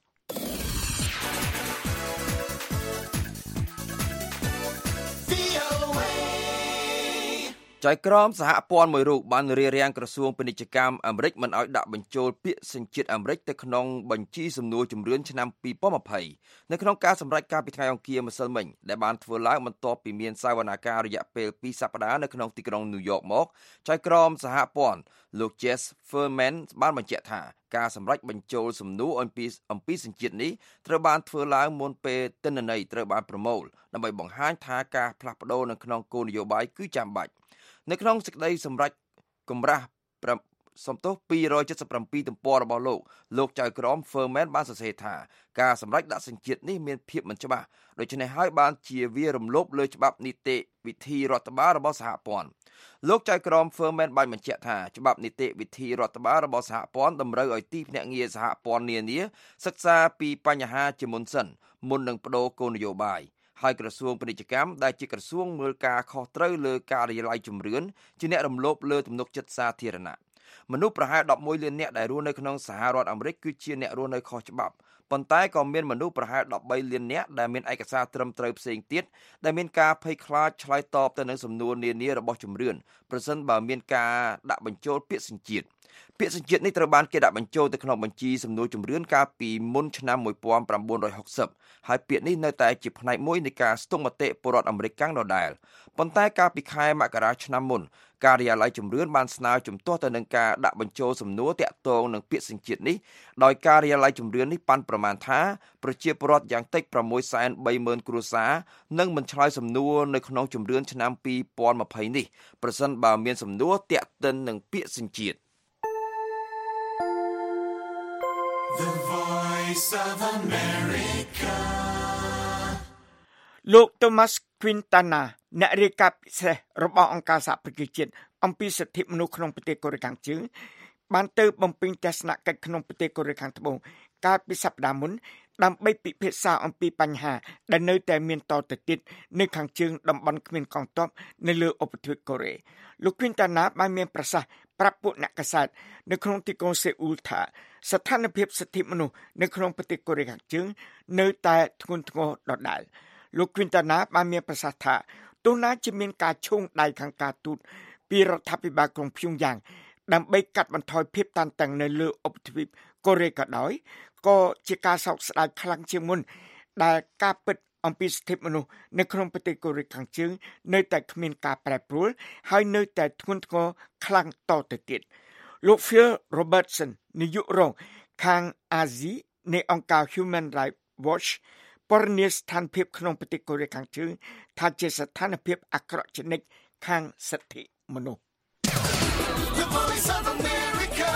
S5: ចៅក្រមសហព័ន្ធមួយរូបបានរារាំងក្រសួងពាណិជ្ជកម្មអាមេរិកមិនឲ្យដាក់បញ្ចូលពាក្យសញ្ជាតិអាមេរិកទៅក្នុងបញ្ជីសំណួរជំរឿនឆ្នាំ2020នៅក្នុងការសម្រេចការពីថ្ងៃអង្គារម្សិលមិញដែលបានធ្វើឡើងបន្ទាប់ពីមានសវនាការរយៈពេល2សប្តាហ៍នៅក្នុងទីក្រុងញូវយ៉កមកចៅក្រមសហព័ន្ធលោក Jeff Furman បានបញ្ជាក់ថាការសម្រេចបញ្ចូលសំណួរអំពីសញ្ជាតិនេះត្រូវបានធ្វើឡើងមុនពេលទិន្នន័យត្រូវបានប្រមូលដើម្បីបង្ហាញថាការផ្លាស់ប្ដូរនៅក្នុងគោលនយោបាយគឺចាំបាច់នៅក្នុងសេចក្តីសម្រេចកម្រាស់សំទោស277ទំព័ររបស់លោកចៅក្រម Furman បានសរសេរថាការសម្រេចដាក់សញ្ជាតិនេះមានភាពមិនច្បាស់ដូច្នេះហើយបានជាវារំលោភលើច្បាប់នីតិវិធីរដ្ឋបាលរបស់សហព័ន្ធលោកចៅក្រម Furman បានបញ្ជាក់ថាច្បាប់នីតិវិធីរដ្ឋបាលរបស់សហព័ន្ធតម្រូវឲ្យទីភ្នាក់ងារសហព័ន្ធនានាសិក្សាពីបញ្ហាជាមុនសិនមុននឹងបដូរគោលនយោបាយហើយក្រសួងពាណិជ្ជកម្មដែលជាក្រសួងមើលការខុសត្រូវលើការិយាល័យជំរឿនជាអ្នករំលោភលើទំនុកចិត្តសាធារណៈមនុស្សប្រហែល11លាននាក់ដែលរស់នៅក្នុងសហរដ្ឋអាមេរិកគឺជាអ្នករស់នៅខុសច្បាប់ប៉ុន្តែក៏មានមនុស្សប្រហែល13លាននាក់ដែលមានឯកសារត្រឹមត្រូវផ្សេងទៀតដែលមានការភ័យខ្លាចឆ្លើយតបទៅនឹងសំណួរនានារបស់ជំរឿនប្រសិនបើមានការដាក់បញ្ចូលពាក្យសញ្ជាតិពាក្យសញ្ជាតិនេះត្រូវបានគេដាក់បញ្ចូលទៅក្នុងបញ្ជីសំណួរចម្រៀនកាលពីមុនឆ្នាំ1960ហើយពាក្យនេះនៅតែជាផ្នែកមួយនៃការស្ទង់មតិពលរដ្ឋអាមេរិកកាំងដដែលប៉ុន្តែកាលពីខែមករាឆ្នាំមុនការិយាល័យចម្រៀនបានស្នើជំទាស់ទៅនឹងការដាក់បញ្ចូលសំណួរតាក់ទងនឹងពាក្យសញ្ជាតិនេះដោយការិយាល័យចម្រៀននេះប៉ាន់ប្រមាណថាប្រជាពលរដ្ឋយ៉ាងតិច 630,000 គ្រួសារនឹងមិនឆ្លើយសំណួរនៅក្នុងចម្រៀនឆ្នាំ2020នេះប្រសិនបើមានសំណួរតាក់ទិននឹងពាក្យសញ្ជាតិ
S2: The Voice of America
S4: លោក Thomas Quintana អ្នករាយការណ៍ពិសេសរបស់អង្គការសហប្រជាជាតិអំពីសិទ្ធិមនុស្សក្នុងប្រទេសកូរ៉េខាងជើងបានទៅបំពេញទស្សនកិច្ចក្នុងប្រទេសកូរ៉េខាងត្បូងកាលពីសប្តាហ៍មុនដើម្បីពិភាក្សាអំពីបញ្ហាដែលនៅតែមានតទៅទៀតនៅខាងជើងតំបន់គ្មានកងទ័ពនៅលើឧបទ្វីបកូរ៉េលោក Quintana បានមានប្រសាសន៍ប្រាប់ពួកអ្នកកាសែតនៅក្នុងទីក្រុងសេអ៊ូលថាស្ថានភាពសិទ្ធិមនុស្សនៅក្នុងប្រទេសកូរ៉េខាងជើងនៅតែធ្ងន់ធ្ងរដដែលលោក Quintana បានមានប្រសាសន៍ថាទោះណាជាមានការឈោងដៃខាងការទូតពីរដ្ឋាភិបាលក្រុងព្យុងយ៉ាងដើម្បីកាត់បន្ថយភាពតានតឹងនៅលើឧបទ្វីបកូរ៉េក៏ដោយក៏ជាការសោកស្ដាយខ្លាំងជាងមុនដែលការពិតអំពីសិទ្ធិមនុស្សនៅក្នុងប្រទេសកូរ៉េខាងជើងនៅតែគ្មានការប្រែប្រួលហើយនៅតែធ្ងន់ធ្ងរខ្លាំងតទៅទៀតលោក Phil Robertson នាយករងខាងអាស៊ីនៃអង្គការ Human Rights Watch ពរនីស្ថានភាពក្នុងប្រទេសកូរ៉េខាងជើងថាជាស្ថានភាពអាក្រក់ជានិច្ចខាងសិទ្ធិមនុស្ស
S2: The Voice of America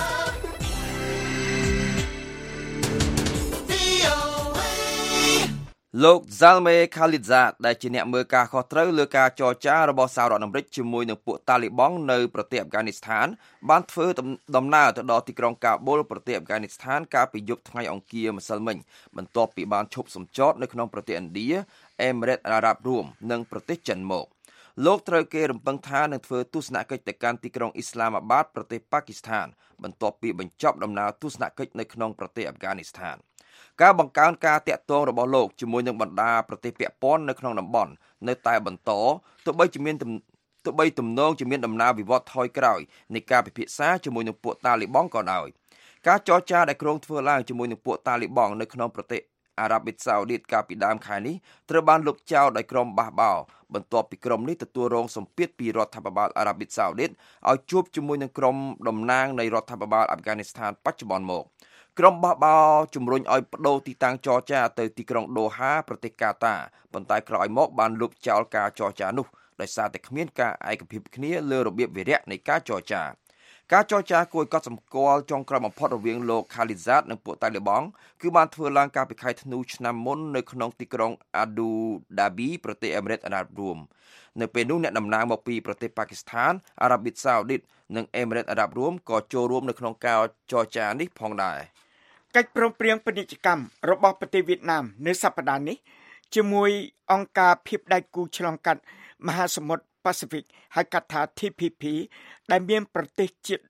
S2: VOA
S5: លោក Zalmay Khalilzad ដែលជាអ្នកមើលការខុសត្រូវលើការចរចារបស់សហរដ្ឋអាមេរិកជាមួយនឹងពួកតាលីបង់នៅប្រទេសអាហ្វហ្គានីស្ថានបានធ្វើដំណើរទៅដល់ទីក្រុងកាប៊ុលប្រទេសអាហ្វហ្គានីស្ថានកាលពីយប់ថ្ងៃអង្គារម្សិលមិញបន្ទាប់ពីបានឈប់សម្ចតនៅក្នុងប្រទេសឥណ្ឌាអេមីរ៉េតអារ៉ាប់រួមនិងប្រទេសចិនមកលោកត្រូវគេរំពឹងថានឹងធ្វើទស្សនកិច្ចទៅកាន់ទីក្រុងអ៊ីស្លាមាបាតប្រទេសប៉ាគីស្ថានបន្ទាប់ពីបញ្ចប់ដំណើរទស្សនកិច្ចនៅក្នុងប្រទេសអាហ្វហ្គានីស្ថានការបង្កើនការតាក់ទងរបស់លោកជាមួយនឹងបណ្ដាប្រទេសពាក់ព័ន្ធនៅក្នុងតំបន់នៅតែបន្តទោះបីទំនងជាមានដំណើរវិវត្តថយក្រោយនៃការពិភាក្សាជាមួយនឹងពួកតាលីបង់ក៏ដោយការចរចាដែលគ្រោងធ្វើឡើងជាមួយនឹងពួកតាលីបង់នៅក្នុងប្រទេសអារ៉ាប៊ីសាអូឌីតកាលពីដើមខែនេះត្រូវបានលុបចោលដោយក្រុមបះបោរបន្ទាប់ពីក្រុមនេះទទួលរងសម្ពាធពីរដ្ឋាភិបាលអារ៉ាប៊ីសាអូឌីតឲ្យជួបជាមួយនឹងក្រុមតំណាងនៃរដ្ឋាភិបាលអាហ្វហ្គានីស្ថានបច្ចុប្បន្នមកក្រុមបះបោរជំរុញឲ្យបដូរទីតាំងចរចាទៅទីក្រុងដូហាប្រទេសកាតាប៉ុន្តែក្រោយមកបានលុបចោលការចរចានោះដោយសារតែគ្មានការឯកភាពគ្នាលើរបៀបវិរៈនៃការចរចាការចរចាគួរឲ្យកត់សម្គាល់ចុងក្រោយបំផុតរវាងលោក Khalilzad និងពួកតាលីបង់គឺបានធ្វើឡើងកាលពីខែធ្នូឆ្នាំមុននៅក្នុងទីក្រុង Abu Dhabi ប្រទេសអាមេរិកអារ៉ាប់រួមនៅពេលនោះអ្នកតំណាងមកពីប្រទេសប៉ាគីស្ថានអារ៉ាប៊ីសាអូឌីតនិងអេមីរ៉េតអារ៉ាប់រួមក៏ចូលរួមនៅក្នុងការចរចានេះផងដែរ
S4: កិច្ចព្រមព្រៀងពាណិជ្ជកម្មរបស់ប្រទេសវៀតណាមនៅសប្តាហ៍នេះជាមួយអង្គការភាពដៃគូឆ្លងកាត់មហាសមុទ្រប៉ាស៊ីហ្វិកហៅកាត់ថា TPP ដែលមានប្រទេសជាតិ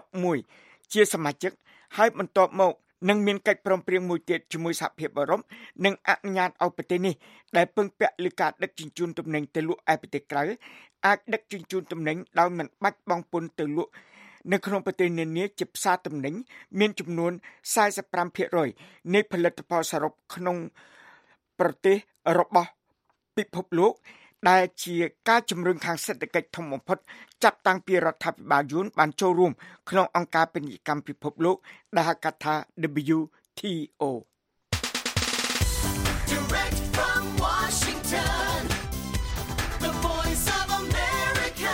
S4: 11ជាសមាជិកហើយបន្ទាប់មកនឹងមានកិច្ចព្រមព្រៀងមួយទៀតជាមួយសហភាពអឺរ៉ុបនិងអនុញ្ញាតឲ្យប្រទេសនេះដែលពឹងពាក់លើការដឹកជញ្ជូនទំនិញទៅលក់ឯប្រទេសក្រៅអាចដឹកជញ្ជូនទំនិញដោយមិនបាច់បង់ពន្ធទៅលក់នៅក្នុងប្រទេសនានាជាផ្សារទំនិញមានចំនួន 45% នៃផលិតផលសរុបក្នុងប្រទេសរបស់ពិភពលោកដែលជាការជំរុញខាងសេដ្ឋកិច្ចធំបំផុតចាប់តាំងពីរដ្ឋាភិបាលយួនបានចូលរួមក្នុងអង្គការពាណិជ្ជកម្មពិភពលោកដែលហៅកាត់ថា WTO
S2: Direct from Washington The Voice of America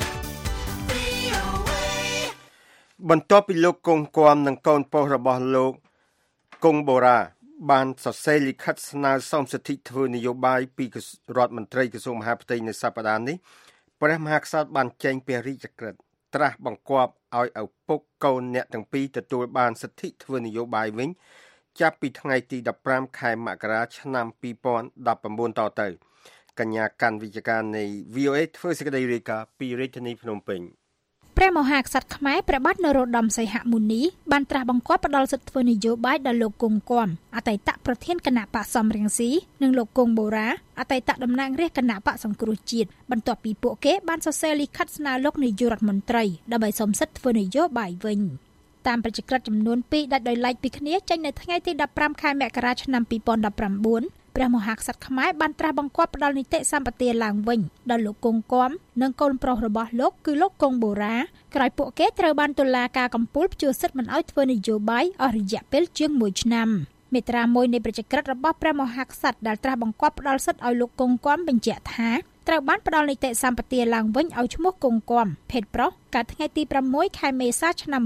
S2: VOA
S3: បន្ទាប់ពីលោកគង់គំនិងកូនប្រុសរបស់លោកគង់បូរ៉ាបានសរសេរលិខិតស្នើសុំសិទ្ធិធ្វើនយោបាយពីរដ្ឋមន្ត្រីក្រសួងមហាផ្ទៃនៅសប្តាហ៍នេះព្រះមហាក្សត្របានចេញព្រះរាជក្រឹត្យត្រាស់បង្គាប់ឲ្យឪពុកកូនអ្នកទាំងពីរទទួលបានសិទ្ធិធ្វើនយោបាយវិញចាប់ពីថ្ងៃទី15ខែមករាឆ្នាំ2019តទៅកញ្ញាកាន់វិជ្ជការនៃ VOA ធ្វើសេចក្តីរាយការណ៍ពីរាជធានីភ្នំពេញ
S15: ព្រះមហាក្សត្រខ្មែរព្រះបាទនរោត្តមសីហមុនីបានត្រាស់បង្គាប់ផ្ដល់សិទ្ធិធ្វើនយោបាយដល់លោកគង់គំអតីតប្រធានគណៈបកសំរងស៊ីនិងលោកគង់បូរ៉ាអតីតតំណាងរាស្ត្រគណៈបកសង្គ្រោះជាតិបន្ទាប់ពីពួកគេបានសរសេរលិខិតស្នើលោកនាយករដ្ឋមន្ត្រីដើម្បីសុំសិទ្ធិធ្វើនយោបាយវិញតាមប្រជាក្រិតចំនួន2ដាច់ដោយឡែកពីគ្នាចេញនៅថ្ងៃទី15ខែមករាឆ្នាំ2019ព្រះមហាក្សត្រខ្មែរបានត្រាស់បង្គាប់ផ្ដល់នីតិសម្បទាឡើងវិញដល់លោកគង់គំនិងកូនប្រុសរបស់លោកគឺលោកគង់បូរ៉ាក្រោយពួកគេត្រូវបានតុលាការកំពូលព្យួរសិទ្ធិមិនឲ្យធ្វើនយោបាយអស់រយៈពេលជាង1ឆ្នាំមាត្រា1នៃប្រជាក្រិតរបស់ព្រះមហាក្សត្រដែលត្រាស់បង្គាប់ផ្ដល់សិទ្ធិឲ្យលោកគង់គំបញ្ជាក់ថាត្រូវបានផ្ដល់នីតិសម្បទាឡើងវិញឲ្យឈ្មោះគង់គំភេទប្រុសកាលថ្ងៃទី6ខែមេសាឆ្នាំ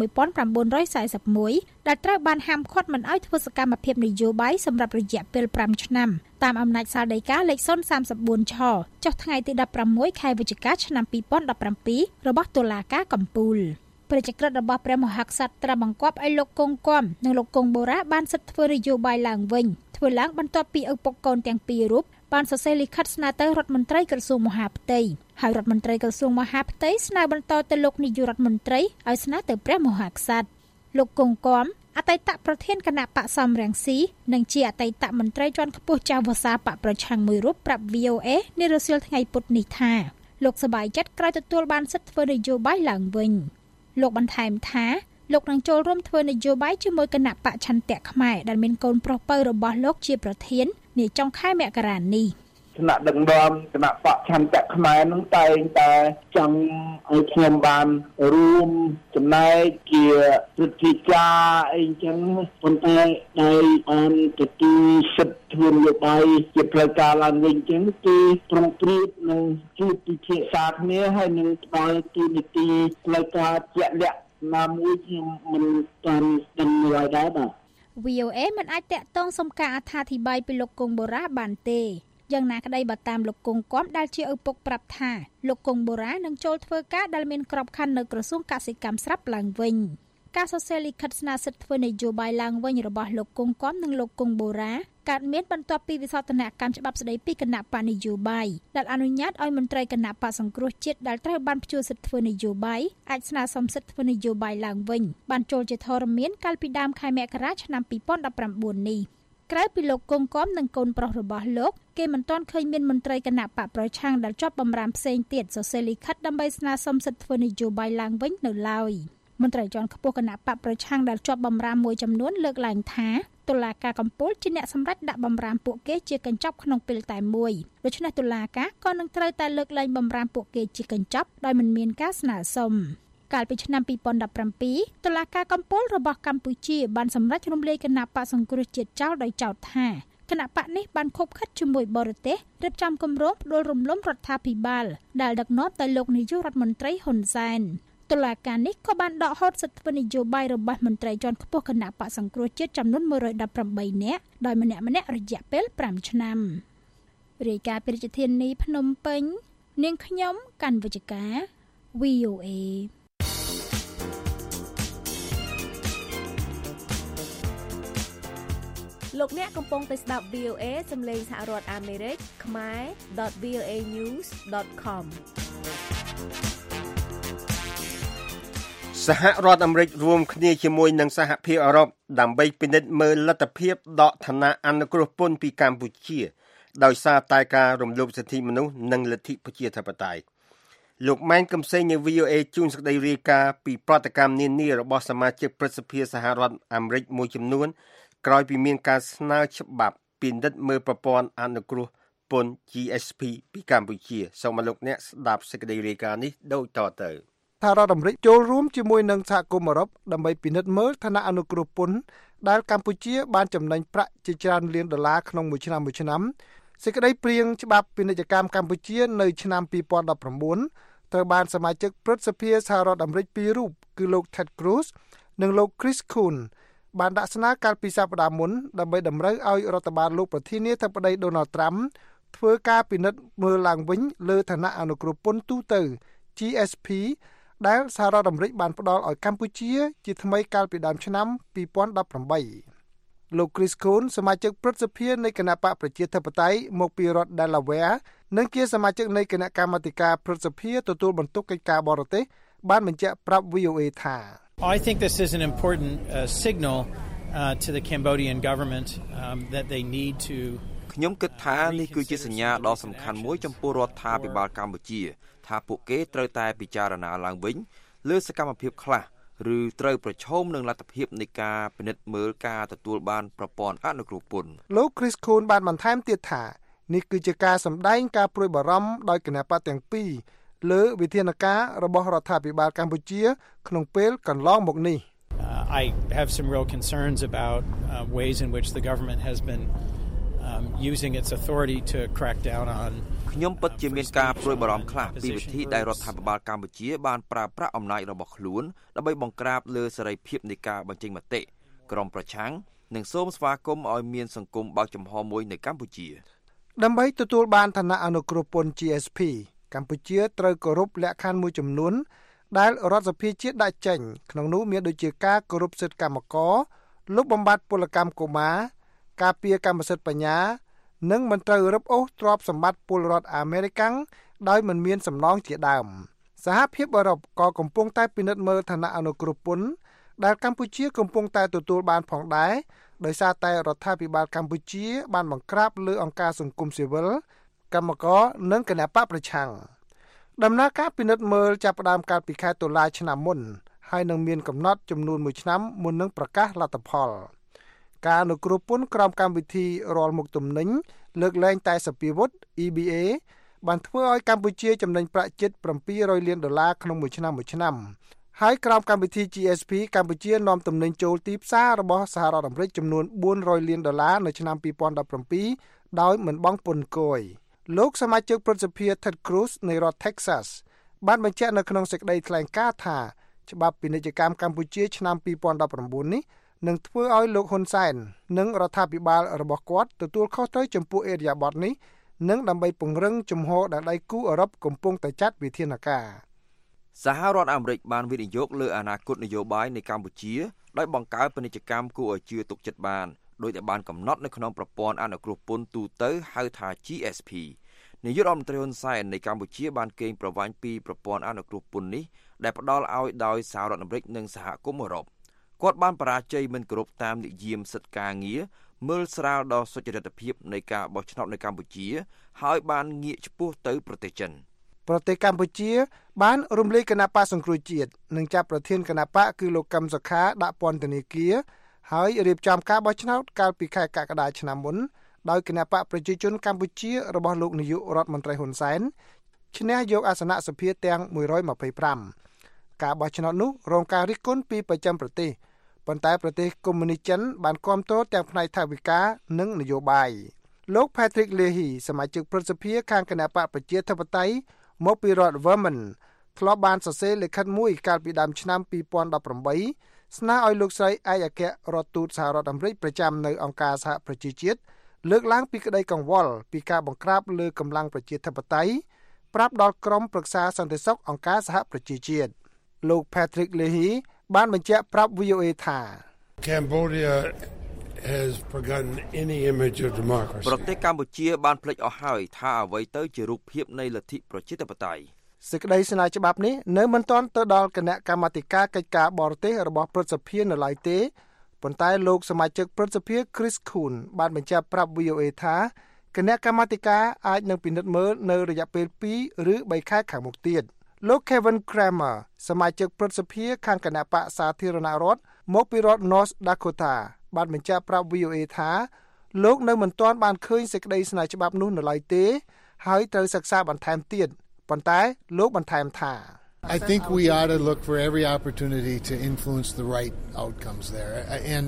S15: 1941ដែលត្រូវបានហាមឃាត់មិនឲ្យធ្វើសកម្មភាពនយោបាយសម្រាប់រយៈពេល5ឆ្នាំតាមអំណាចសាលដីកាលេខ034 ឆចុះថ្ងៃទី16ខែវិច្ឆិកាឆ្នាំ2017របស់តុលាការកំពូលប្រជាក្រិតរបស់ព្រះមហាក្សត្រត្រាស់បង្គាប់ឲ្យលោកគង់គំនិងលោកគង់បូរ៉ាបានសិទ្ធិធ្វើនយោបាយឡើងវិញធ្វើឡើងបន្ទាប់ពីឪពុកកូនទាំងពីររូបបានសរសេរលិខិតស្នើទៅរដ្ឋមន្ត្រីក្រសួងមហាផ្ទៃហើយរដ្ឋមន្ត្រីក្រសួងមហាផ្ទៃស្នើបន្តទៅលោកនាយករដ្ឋមន្ត្រីឲ្យស្នើទៅព្រះមហាក្សត្រលោកគង់គំអតីតប្រធានគណៈបកសំរងស៊ីនិងជាអតីតមន្ត្រីជាន់ខ្ពស់ចាស់វសាបកប្រឆាំងមួយរូបប្រាប់ VOA នារសៀលថ្ងៃពុធនេះថាលោកសប្បាយចិត្តក្រោយទទួលបានសិទ្ធិធ្វើនយោបាយឡើងវិញលោកបន្ថែមថាលោកនឹងចូលរួមធ្វើនយោបាយជាមួយគណៈបកឆន្ទៈខ្មែរដែលមានកូនប្រុសពៅរបស់លោកជាប្រធាននាចុងខែមករានេះ
S16: ថ្នាក់ដឹកនាំគណៈបកឆន្ទៈខ្មែរនឹងតែងតែចង់ឲ្យខ្ញុំបានរួមចំណែកជាព្រឹត្តិការណ៍អីចឹងប៉ុន្តែដោយបានទទួលសិទ្ធិធ្វើនយោបាយជាផ្លូវការឡើងវិញចឹងគឺប្រុងប្រៀបនឹងជួបពិភាក្សាគ្នាហើយនឹងផ្ដល់ទូនីតិផ្លូវការជាក់លាក់ណាមួយខ្ញុំមិនតាន់ដឹងឡើយដែរបាទ
S15: VOA មិនអាចតាក់ទងសុំការអត្ថាធិប្បាយពីលោកគង់បូរ៉ាបានទេយ៉ាងណាក្តីបើតាមលោកគង់គំដែលជាឪពុកប្រាប់ថាលោកគង់បូរ៉ានឹងចូលធ្វើការដែលមានក្របខ័ណ្ឌនៅក្រសួងកសិកម្មស្រាប់ឡើងវិញការសរសេរលិខិតស្នើសិទ្ធិធ្វើនយោបាយឡើងវិញរបស់លោកគង់គំនិងលោកគង់បូរ៉ាកើតមានបន្ទាប់ពីវិសោធនកម្មច្បាប់ស្តីពីគណៈបកនយោបាយដែលអនុញ្ញាតឲ្យមន្ត្រីគណៈបកសង្គ្រោះជាតិដែលត្រូវបានព្យួរសិទ្ធិធ្វើនយោបាយអាចស្នើសុំសិទ្ធិធ្វើនយោបាយឡើងវិញបានចូលជាធរមានកាលពីដើមខែមករាឆ្នាំ2019នេះក្រៅពីលោកគង់គំនិងកូនប្រុសរបស់លោកគេមិនទាន់ឃើញមានមន្ត្រីគណៈបកប្រឆាំងដែលជាប់បម្រាមផ្សេងទៀតសរសេរលិខិតដើម្បីស្នើសុំសិទ្ធិធ្វើនយោបាយឡើងវិញនៅឡើយមន្ត្រីជាន់ខ្ពស់គណៈបកប្រឆាំងដែលជាប់បម្រាមមួយចំនួនលើកឡើងថាតុលាការកំពូលជាអ្នកសម្រេចដាក់បម្រាមពួកគេជាកញ្ចប់ក្នុងពេលតែមួយដូច្នេះតុលាការក៏នឹងត្រូវតែលើកលែងបម្រាមពួកគេជាកញ្ចប់ដោយមិនមានការស្នើសុំកាលពីឆ្នាំ2017តុលាការកំពូលរបស់កម្ពុជាបានសម្រេចរំលាយគណៈបកសង្គ្រោះជាតិចោលដោយចោទថាគណៈបកនេះបានខុបខិតជាមួយបរទេសរៀបចំគម្រោងផ្ដួលរំលំរដ្ឋាភិបាលដែលដឹកនាំដោយលោកនាយករដ្ឋមន្ត្រីហ៊ុនសែនតុលាការនេះក៏បានដកហូតសិទ្ធិធ្វើនយោបាយរបស់មន្ត្រីជាន់ខ្ពស់គណៈបកសង្គ្រោះជាតិចំនួន118នាក់ដោយម្នាក់ៗរយៈពេល5ឆ្នាំរាយការណ៍ពីរាជធានីភ្នំពេញនាងខ្ញុំកាន់វិជ្ជការ VOA
S14: លោកអ្នកកំពុងតែស្ដាប់ VOA សំឡេងសហរដ្ឋអាមេរិកខ្មែរ .voanews.com
S3: សហរដ្ឋអាមេរិករួមគ្នាជាមួយនឹងសហភាពអឺរ៉ុបដើម្បីពិនិត្យមើលលទ្ធភាពដកឋានៈអនុគ្រោះពន្ធពីកម្ពុជាដោយសារតែការរំលោភសិទ្ធិមនុស្សនិងលទ្ធិប្រជាធិបតេយ្យលោកម៉ែនកំសែងនៃ VOA ជួនសេចក្តីរាយការណ៍ពីប្រតិកម្មនានារបស់សមាជិកព្រឹទ្ធសភាសហរដ្ឋអាមេរិកមួយចំនួនក្រោយពីមានការស្នើច្បាប់ពិនិត្យមើលប្រព័ន្ធអនុគ្រោះពន្ធ GSP ពីកម្ពុជាសូមលោកអ្នកស្ដាប់សេចក្តីរាយការណ៍នេះដូចតទៅ
S17: សហរដ្ឋអាមេរិកចូលរួមជាមួយនឹងសហគមន៍អឺរ៉ុបដើម្បីពិនិត្យមើលឋានៈអនុគ្រោះពន្ធដែលកម្ពុជាបានចំណេញប្រាក់ជាច្រើនលានដុល្លារក្នុងមួយឆ្នាំសេចក្តីព្រាងច្បាប់ពាណិជ្ជកម្មកម្ពុជានៅឆ្នាំ2019ត្រូវបានសមាជិកព្រឹទ្ធសភាសហរដ្ឋអាមេរិកពីររូបគឺលោក Ted Cruz និងលោក Chris Coons បានដាក់ស្នើកាលពីសប្តាហ៍មុនដើម្បីតម្រូវឲ្យរដ្ឋបាលលោកប្រធានាធិបតី Donald Trump ធ្វើការពិនិត្យមើលឡើងវិញលើឋានៈអនុគ្រោះពន្ធទូទៅ GSP ដែលសហរដ្ឋអាមេរិកបានផ្ដល់ឲ្យកម្ពុជាជាថ្មីកាលពីដើមឆ្នាំ2018លោក Chris Coons សមាជិកព្រឹទ្ធសភានៃគណៈបកប្រជាធិបតេយ្យមកពីរដ្ឋ Delaware និងជាសមាជិកនៃគណៈកម្មាធិការព្រឹទ្ធសភាទទួលបន្ទុកកិច្ចការបរទេសបានបញ្ជាក់ប្រាប់ VOA ថា
S18: I think this is an important signal to the Cambodian government that they need to
S5: ខ្ញុំគិតថានេះគឺជាសញ្ញាដ៏សំខាន់មួយចំពោះរដ្ឋាភិបាលកម្ពុជាថាពួកគេត្រូវតែពិចារណាឡើងវិញលើសកម្មភាពខ្លះឬត្រូវប្រឈមនឹងលទ្ធភាពនៃការពិនិត្យមើលការទទួលបានប្រព័ន្ធអនុគ្រោះពន្ធ
S17: លោក Chris Coon បានបន្ថែមទៀតថានេះគឺជាការសម្ដែងការព្រួយបារម្ភដោយគណបក្សទាំងពីរលើវិធានការរបស់រដ្ឋាភិបាលកម្ពុជាក្នុងពេលកន្លងមកនេះ
S18: I have some real concerns about ways in which the government has been using its authority to crack down on
S5: ខ្ញុំពិតជាមានការព្រួយបារម្ភខ្លះពីវិធីដែលរដ្ឋាភិបាលកម្ពុជាបានប្រើប្រាស់អំណាចរបស់ខ្លួនដើម្បីបង្ក្រាបលើសេរីភាពនៃការបញ្ចេញមតិក្រុមប្រឆាំងនិងសូមស្វាគមន៍ឲ្យមានសង្គមបើកចំហមួយនៅកម្ពុជា
S17: ដើម្បីទទួលបានឋានៈអនុគ្រោះពន្ធ GSP កម្ពុជាត្រូវគោរពលក្ខខណ្ឌមួយចំនួនដែលរដ្ឋសភាជាតិដាក់ចេញក្នុងនោះមានដូចជាការគោរពសិទ្ធិកម្មករលុបបំបាត់ពលកម្មកុមារការពារកម្មសិទ្ធិបញ្ញានិងមិនត្រូវរឹបអូសទ្រព្យសម្បត្តិពលរដ្ឋអាមេរិកាំងដោយមិនមានសំណងជាដើមសហភាពអឺរ៉ុបក៏កំពុងតែពិនិត្យមើលឋានៈអនុគ្រោះពន្ធដែលកម្ពុជាកំពុងតែទទួលបានផងដែរដោយសារតែរដ្ឋាភិបាលកម្ពុជាបានបង្ក្រាបលើអង្គការសង្គមស៊ីវិលកម្មករនិងគណបក្សប្រឆាំងដំណើរការពិនិត្យមើលចាប់ផ្ដើមកាលពីខែតុលាឆ្នាំមុនហើយនឹងមានកំណត់ចំនួន1ឆ្នាំមុននឹងប្រកាសលទ្ធផលការអនុគ្រោះពន្ធក្រោមកម្មវិធីរាល់មុខទំនិញលើកលែងតែសពាវុធ EBA បានធ្វើឲ្យកម្ពុជាចំណេញប្រាក់ជិត$700 លានក្នុងមួយឆ្នាំហើយក្រោមកម្មវិធី GSP កម្ពុជានាំទំនិញចូលទីផ្សាររបស់សហរដ្ឋអាមេរិកចំនួន$400 លាននៅឆ្នាំ2017ដោយមិនបង់ពន្ធគយលោកសមាជិកប្រសិទ្ធិ Ted Cruz នៃរដ្ឋ Texas បានបញ្ជាក់នៅក្នុងសេចក្តីថ្លែងការណ៍ថាច្បាប់ពាណិជ្ជកម្មកម្ពុជាឆ្នាំ2019នេះនឹងធ្វើឲ្យលោកហ៊ុនសែននិងរដ្ឋាភិបាលរបស់គាត់ទទួលខុសត្រូវចំពោះអេរយាប័តនេះនិងដើម្បីពង្រឹងជំហរដែលដៃគូអឺរ៉ុបកំពុងតែចាត់វិធានការ
S5: សហរដ្ឋអាមេរិកបានវិនិយោគលើអនាគតនយោបាយនៃកម្ពុជាដោយបង្កើតពាណិជ្ជកម្មគួរឲ្យជឿទុកចិត្តបានដោយតែបានកំណត់នៅក្នុងប្រព័ន្ធអនុគ្រោះពន្ធទូទៅហៅថា GSP នាយករដ្ឋមន្ត្រីហ៊ុនសែននៃកម្ពុជាបានកេងប្រវ័ញ្ចពីប្រព័ន្ធអនុគ្រោះពន្ធនេះដែលផ្ដល់ឲ្យដោយសហរដ្ឋអាមេរិកនិងសហគមន៍អឺរ៉ុបគាត់បានបរាជ័យមិនគោរពតាមនិយមសិទ្ធិការងារមើលស្រាលដល់សុចរិតភាពនៃការបោះឆ្នោតនៅកម្ពុជាហើយបានងាកឆ្ពោះទៅប្រទេសចិន
S17: ប្រទេសកម្ពុជាបានរំលាយគណបក្សសង្គ្រោះជាតិនិងចាប់ប្រធានគណបក្សគឺលោកកឹមសុខាដាក់ពន្ធនាគារហើយរៀបចំការបោះឆ្នោតកាលពីខែកក្កដាឆ្នាំមុនដោយគណបក្សប្រជាជនកម្ពុជារបស់លោកនាយករដ្ឋមន្ត្រីហ៊ុនសែនឈ្នះយកអាសនៈសភាទាំង125ការបោះឆ្នោតនោះរងការរិះគន់ពីប្រចាំប្រទេសប៉ុន្តែប្រទេសកុម្មុយនីសចិនបានគាំទ្រទាំងផ្នែកថវិកានិងនយោបាយលោក Patrick Leahy សមាជិកព្រឹទ្ធសភាខាងគណបក្សប្រជាធិបតេយ្យមកពីរដ្ឋ Vermont ធ្លាប់បានសរសេរលិខិតមួយកាលពីដើមឆ្នាំ2018ស្នើឲ្យលោកស្រីឯកអគ្គរដ្ឋទូតសហរដ្ឋអាមេរិកប្រចាំនៅអង្គការសហប្រជាជាតិលើកឡើងពីក្តីកង្វល់ពីការបង្ក្រាបលើកម្លាំងប្រជាធិបតេយ្យប្រាប់ដល់ក្រុមប្រឹក្សាសន្តិសុខអង្គការសហប្រជាជាតិលោក Patrick Leahy បានបញ្ជាក់ប្រាប់ VOA ថា
S19: Cambodia has forgotten any image of democracy
S5: ប្រទេសកម្ពុជាបានភ្លេចអស់ហើយថាអ្វីទៅជារូបភាពនៃលទ្ធិប្រជាធិបតេយ្យ
S17: សេចក្តីស្នើច្បាប់នេះនៅមិនទាន់ទៅដល់គណៈកម្មាធិការកិច្ចការបរទេសរបស់ព្រឹទ្ធសភានៅឡើយទេប៉ុន្តែលោកសមាជិកព្រឹទ្ធសភា Chris Coon បានបញ្ជាក់ប្រាប់ VOA ថាគណៈកម្មាធិការអាចនឹងពិនិត្យមើលនៅរយៈពេល2ឬ3ខែខាងមុខទៀតលោក Kevin Cramer សមាជិកព្រឹទ្ធសភាខាងគណៈបក្សសាធារណរដ្ឋមកពីរដ្ឋ North Dakota បានបញ្ជាក់ប្រាប់ VOA ថាលោកនៅមិនទាន់បានឃើញសេចក្តីស្នើច្បាប់នោះនៅឡើយទេហើយត្រូវសិក្សាបន្ថែមទៀតប៉ុន្តែលោកបន្ថែមថា
S19: I think we ought to look for every opportunity to influence the right outcomes there and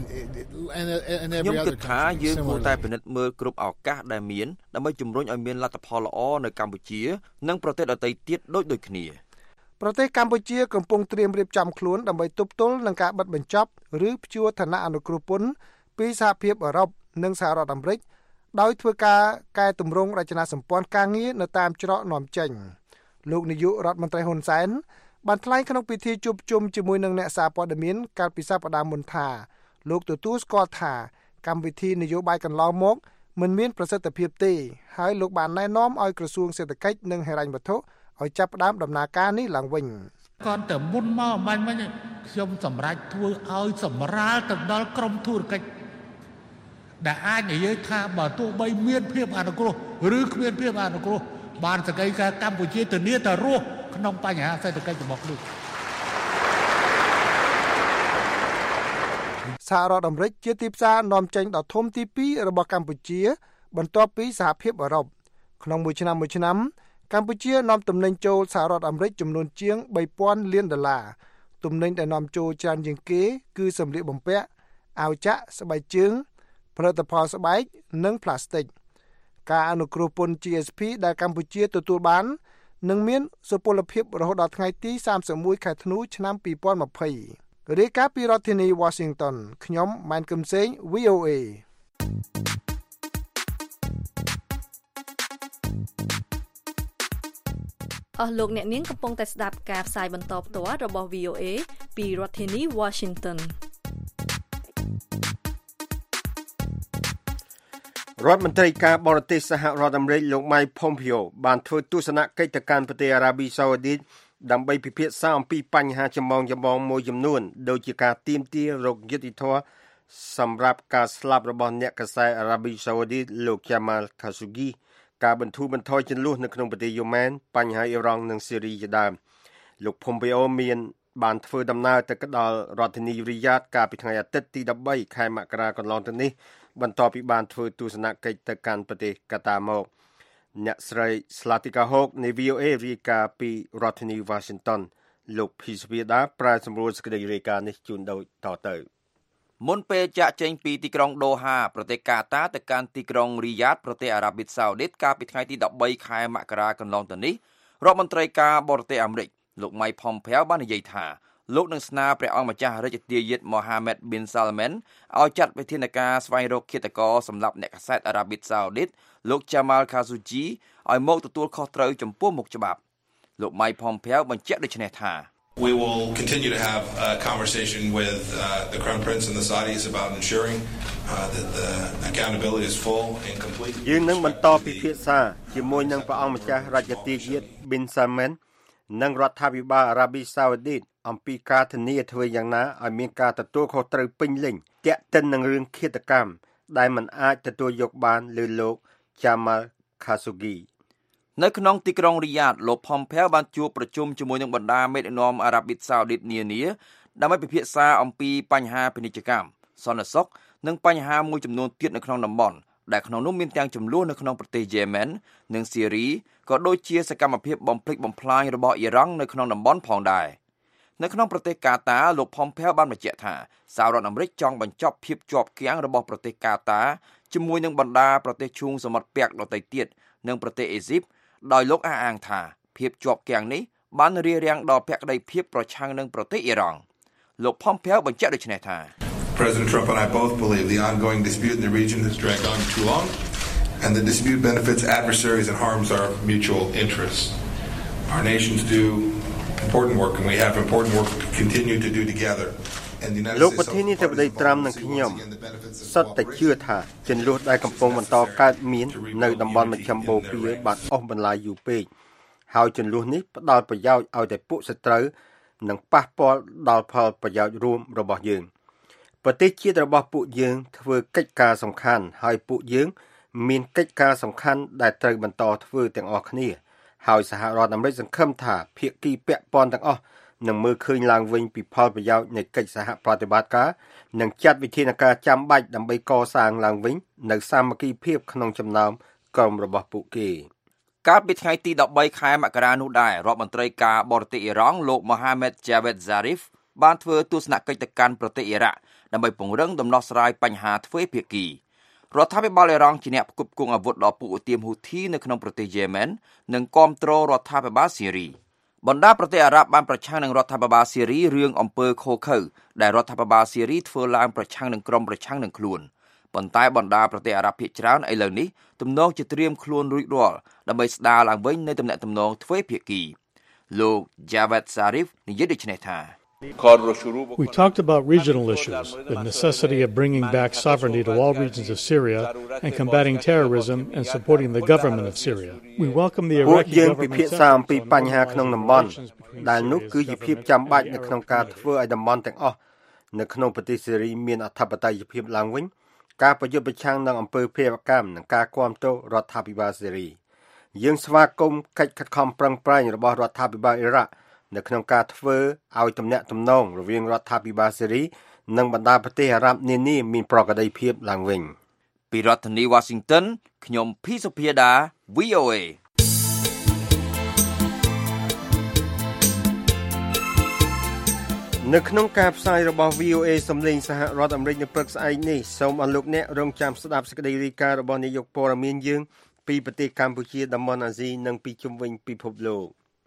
S19: every other country
S5: ថាយើងគួរតែពិនិត្យមើលគ្រប់ឱកាសដែលមានដើម្បីជំរុញឲ្យមានលទ្ធផលល្អនៅកម្ពុជានិងប្រទេសដទៃទៀតដូចគ្នា
S17: ប្រទេសកម្ពុជាកំពុងត្រៀមរៀបចំខ្លួនដើម្បីទប់ទល់នឹងការបិទបញ្ចប់ឬព្យួរឋានៈអនុគ្រោះពន្ធពីសហភាពអឺរ៉ុបនិងសហរដ្ឋអាមេរិកដោយធ្វើការកែតម្រង់រចនាសម្ព័ន្ធការងារនៅតាមច្រកនាំចេញលោកនាយករដ្ឋមន្ត្រីហ៊ុនសែនបានថ្លែងក្នុងពិធីជួបជុំជាមួយនឹងអ្នកសារព័ត៌មានកាលពីសប្តាហ៍មុនថាលោកទទួលស្គាល់ថាកម្មវិធីនយោបាយកន្លងមកមិនមានប្រសិទ្ធភាពទេហើយលោកបានណែនាំឲ្យក្រសួងសេដ្ឋកិច្ចនិងហិរញ្ញវត្ថុឲ្យចាប់ផ្ដើមដំណើរការនេះឡើងវិញ
S6: គាត់តែមុនមកបាញ់វិញខ្ញុំសម្រេចធ្វើឲ្យសម្រាលទៅដល់ក្រមធុរកិច្ចដែលអាចនិយាយថាបើទោះបីមានភាពអនុគ្រោះឬគ្មានភាពអនុគ្រោះបានសក្តិការកម្ពុជាធានាតែរស់ក្នុងបញ្ហាសេដ្ឋកិច្ចរបស់ខ្លួន
S17: សហរដ្ឋអាមេរិកជាទីផ្សារនាំចេញដ៏ធំទី2របស់កម្ពុជាបន្ទាប់ពីសហភាពអឺរ៉ុបក្នុងមួយឆ្នាំកម្ពុជានាំទំនិញចូលសហរដ្ឋអាមេរិកចំនួនជាង$3,000 លានទំនិញដែលនាំចូលច្រើនជាងគេគឺសម្លៀកបំពាក់អាវចាក់ស្បែកជើងផលិតផលស្បែកនិងប្លាស្ទិកការអនុគ្រោះពន្ធ GSP ដែលកម្ពុជាទទួលបាននឹងមានសុពលភាពរហូតដល់ថ្ងៃទី31ខែធ្នូឆ្នាំ2020រាយការណ៍ពីរដ្ឋធានី Washington ខ្ញុំម៉ែនកឹមសេង VOA
S20: អស់លោកអ្នកនាងកំពុងតែស្ដាប់ការផ្សាយបន្តផ្ទាល់របស់ VOA ពីរដ្ឋធានី Washington
S3: រដ្ឋមន្ត្រីការបរទេសសហរដ្ឋអាមេរិកលោក Mike Pompeo បានធ្វើទស្សនកិច្ចទៅកាន់ប្រទេសអារ៉ាប៊ីសាអូឌីតដើម្បីពិភាក្សាអំពីបញ្ហាចម្បងមួយចំនួនដូចជាការទាមទាររកយុត្តិធម៌សម្រាប់ការស្លាប់របស់អ្នកកាសែតអារ៉ាប៊ីសាអូឌីតលោក Jamal Khashoggi ការបន្ធូរបន្ថយជម្លោះនៅក្នុងប្រទេសយូម៉ែនបញ្ហាអ៊ីរ៉ង់និងស៊េរីជាដើមលោក Pompeo បានធ្វើដំណើរទៅដល់រដ្ឋធានីរីយ៉ាតកាលពីថ្ងៃអាទិត្យទី13ខែមករាកន្លងទៅនេះបន្ទាប់ពីបានធ្វើទស្សនកិច្ចទៅកាន់ប្រទេសកាតាមកអ្នកស្រី Slatika Hawk នៃ VOA រាយការណ៍ពីរដ្ឋធានី Washington លោក Phishvida ប្រាយសម្រួលសេចក្តីរាយការណ៍នេះជូនដូចតទៅ
S5: មុនពេលចាក់ចេញពីទីក្រុងដូហាប្រទេសកាតាទៅកាន់ទីក្រុងរីយ៉ាតប្រទេសអារ៉ាប៊ីសាអូឌីតកាលពីថ្ងៃទី13ខែមករាកន្លងទៅនេះរដ្ឋមន្ត្រីការបរទេសអាមេរិកលោក Mike Pompeo បាននិយាយថាលោកនឹងស្នើព្រះអង្គម្ចាស់រាជទាយាទ Mohammed bin Salman ឲ្យចាត់វិធានការស្វែងរកឃាតករសម្រាប់អ្នកកាសែតអារ៉ាប៊ីសាអូឌីតលោក Jamal Khashoggi ឲ្យមកទទួលខុសត្រូវចំពោះមុខច្បាប់លោក Mike Pompeo បញ្ជាក់ដូចនេះថា
S21: We will continue to have a conversation with the Crown Prince and the Saudis about ensuring that the accountability is full and complete.
S3: យើងនឹងបន្តពិភាក្សាជាមួយនឹងព្រះអង្គម្ចាស់រាជទាយាទ Bin Salman និងរដ្ឋាភិបាលអារ៉ាប៊ីសាអូឌីតអំពីការធានាធ្វើយ៉ាងណាឲ្យមានការទទួលខុសត្រូវពេញលេញទាក់ទិននឹងរឿងឃាតកម្មដែលមិនអាចទទួលយកបានលើលោក Jamal Khashoggi
S5: នៅក្នុងទីក្រុងរីយ៉ាតលោក Pompeo បានជួបប្រជុំជាមួយនឹងបណ្ដាមេដឹកនាំអារ៉ាប៊ីសាអូឌីតនានាដើម្បីពិភាក្សាអំពីបញ្ហាពាណិជ្ជកម្មសន្តិសុខនិងបញ្ហាមួយចំនួនទៀតនៅក្នុងតំបន់ដែលក្នុងនោះមានទាំងចំនួននៅក្នុងប្រទេសយេម៉ែននិងស៊េរីក៏ដូចជាសកម្មភាពបំផ្លិចបំផ្លាញរបស់អ៊ីរ៉ង់នៅក្នុងតំបន់ផងដែរនៅក្នុងប្រទេសកាតាលោក Pompeo បានបញ្ជាក់ថាសហរដ្ឋអាមេរិកចង់បញ្ចប់ភាពជាប់គាំងរបស់ប្រទេសកាតាជាមួយនឹងបណ្ដាប្រទេសឈូងសមុទ្រពាក់ដទៃទៀតនិងប្រទេសអេស៊ីបដោយលោកអះអាងថាភាពជាប់គាំងនេះបានរារាំងដល់ភក្តីភាពប្រឆាំងនឹងប្រទេសអ៊ីរ៉ង់លោក Pompeo បញ្ជាក់ដូចនេះថា
S21: President Trump and I both believe the ongoing dispute in the region has dragged on too long and the dispute benefits adversaries and harms our mutual interests. Our nations do important work and we have important work to continue to do together.
S3: លោកប្រធានាធិបតីត្រាំនិងខ្ញុំសុទ្ធតែជឿថាជម្លោះដែលកំពុងបន្តកើតមាននៅតំបន់មជ្ឈិមបូព៌ាបានអស់បន្លាយយូរពេកហើយជម្លោះនេះផ្ដល់ប្រយោជន៍ឲ្យតែពួកសត្រូវនិងប៉ះពាល់ដល់ផលប្រយោជន៍រួមរបស់យើងប្រទេសជាតិរបស់ពួកយើងធ្វើកិច្ចការសំខាន់ហើយពួកយើងមានកិច្ចការសំខាន់ដែលត្រូវបន្តធ្វើទាំងអស់គ្នាហើយសហរដ្ឋអាមេរិកសង្ឃឹមថាភាគីពាក់ព័ន្ធទាំងអស់នឹងមើលឃើញឡើងវិញពីផលប្រយោជន៍នៃកិច្ចសហប្រតិបត្តិការនិងចាត់វិធានការចាំបាច់ដើម្បីកសាងឡើងវិញនៅសាមគ្គីភាពក្នុងចំណោមក្រុមរបស់ពួកគេ
S5: កាលពីថ្ងៃទី13ខែមករានោះដែររដ្ឋមន្ត្រីការបរទេសអ៊ីរ៉ង់លោក Mohammad Javad Zarif បានធ្វើទស្សនកិច្ចទៅកាន់ប្រទេសអ៊ីរ៉ាក់ដើម្បីពង្រឹងដំណោះស្រាយបញ្ហាទ្វេភាគីរដ្ឋាភិបាលអ៊ីរ៉ង់ជាអ្នកផ្គត់ផ្គង់អាវុធដល់ពួកឧទាមហ៊ូធីនៅក្នុងប្រទេសយេម៉ែននិងគាំទ្ររដ្ឋាភិបាលស៊េរីបណ្ដាប្រទេសអារ៉ាប់បានប្រឆាំងនឹងរដ្ឋាភិបាលស៊េរីរឿងអំពើឃោរឃៅដែលរដ្ឋាភិបាលស៊េរីធ្វើឡើងប្រឆាំងនឹងក្រុមប្រឆាំងនឹងខ្លួនប៉ុន្តែបណ្ដាប្រទេសអារ៉ាប់ភាគច្រើនឥឡូវនេះទំនងជាត្រៀមខ្លួនរួចរាល់ដើម្បីស្ដារឡើងវិញនៅទំនាក់ទំនងទ្វេភាគីលោក Javad Zarif និយាយដូចនេះថា
S1: We talked about regional issues, the necessity of bringing back sovereignty to all regions of Syria and combating terrorism and supporting the government of Syria. We welcome the Iraqi government's efforts on
S3: បញ្ហាក្នុងតំបន់ដែលនោះគឺជាភាពចាំបាច់នៅក្នុងការធ្វើឲ្យតំបន់ទាំងអស់នៅក្នុងប្រទេសសេរីមានអធិបតេយ្យភាពឡើងវិញការប្រយុទ្ធប្រឆាំងនឹងអំពើភេរវកម្មនិងការគាំទ្ររដ្ឋាភិបាលសេរីយើងស្វាគមន៍កិច្ចខិតខំប្រឹងប្រែងរបស់រដ្ឋាភិបាលអ៊ីរ៉ាក់នៅក្នុងការធ្វើឲ្យទំនាក់ទំនងរវាងរដ្ឋាភិបាលសេរីនិងបណ្ដាប្រទេសអារ៉ាប់នានាមានប្រក្រតីភាពឡើងវិញ
S5: ពីរដ្ឋធានី Washington ខ្ញុំភីសុភាដា VOA
S3: នៅក្នុងការផ្សាយរបស់ VOA សំឡេងសហរដ្ឋអាមេរិកនៅព្រឹកស្អែកនេះសូមអរលោកអ្នករងចាំស្ដាប់សេចក្តីរាយការណ៍របស់នាយកព័ត៌មានយើងពីប្រទេសកម្ពុជាតំបន់អាស៊ីនិងពីជុំវិញពិភពលោក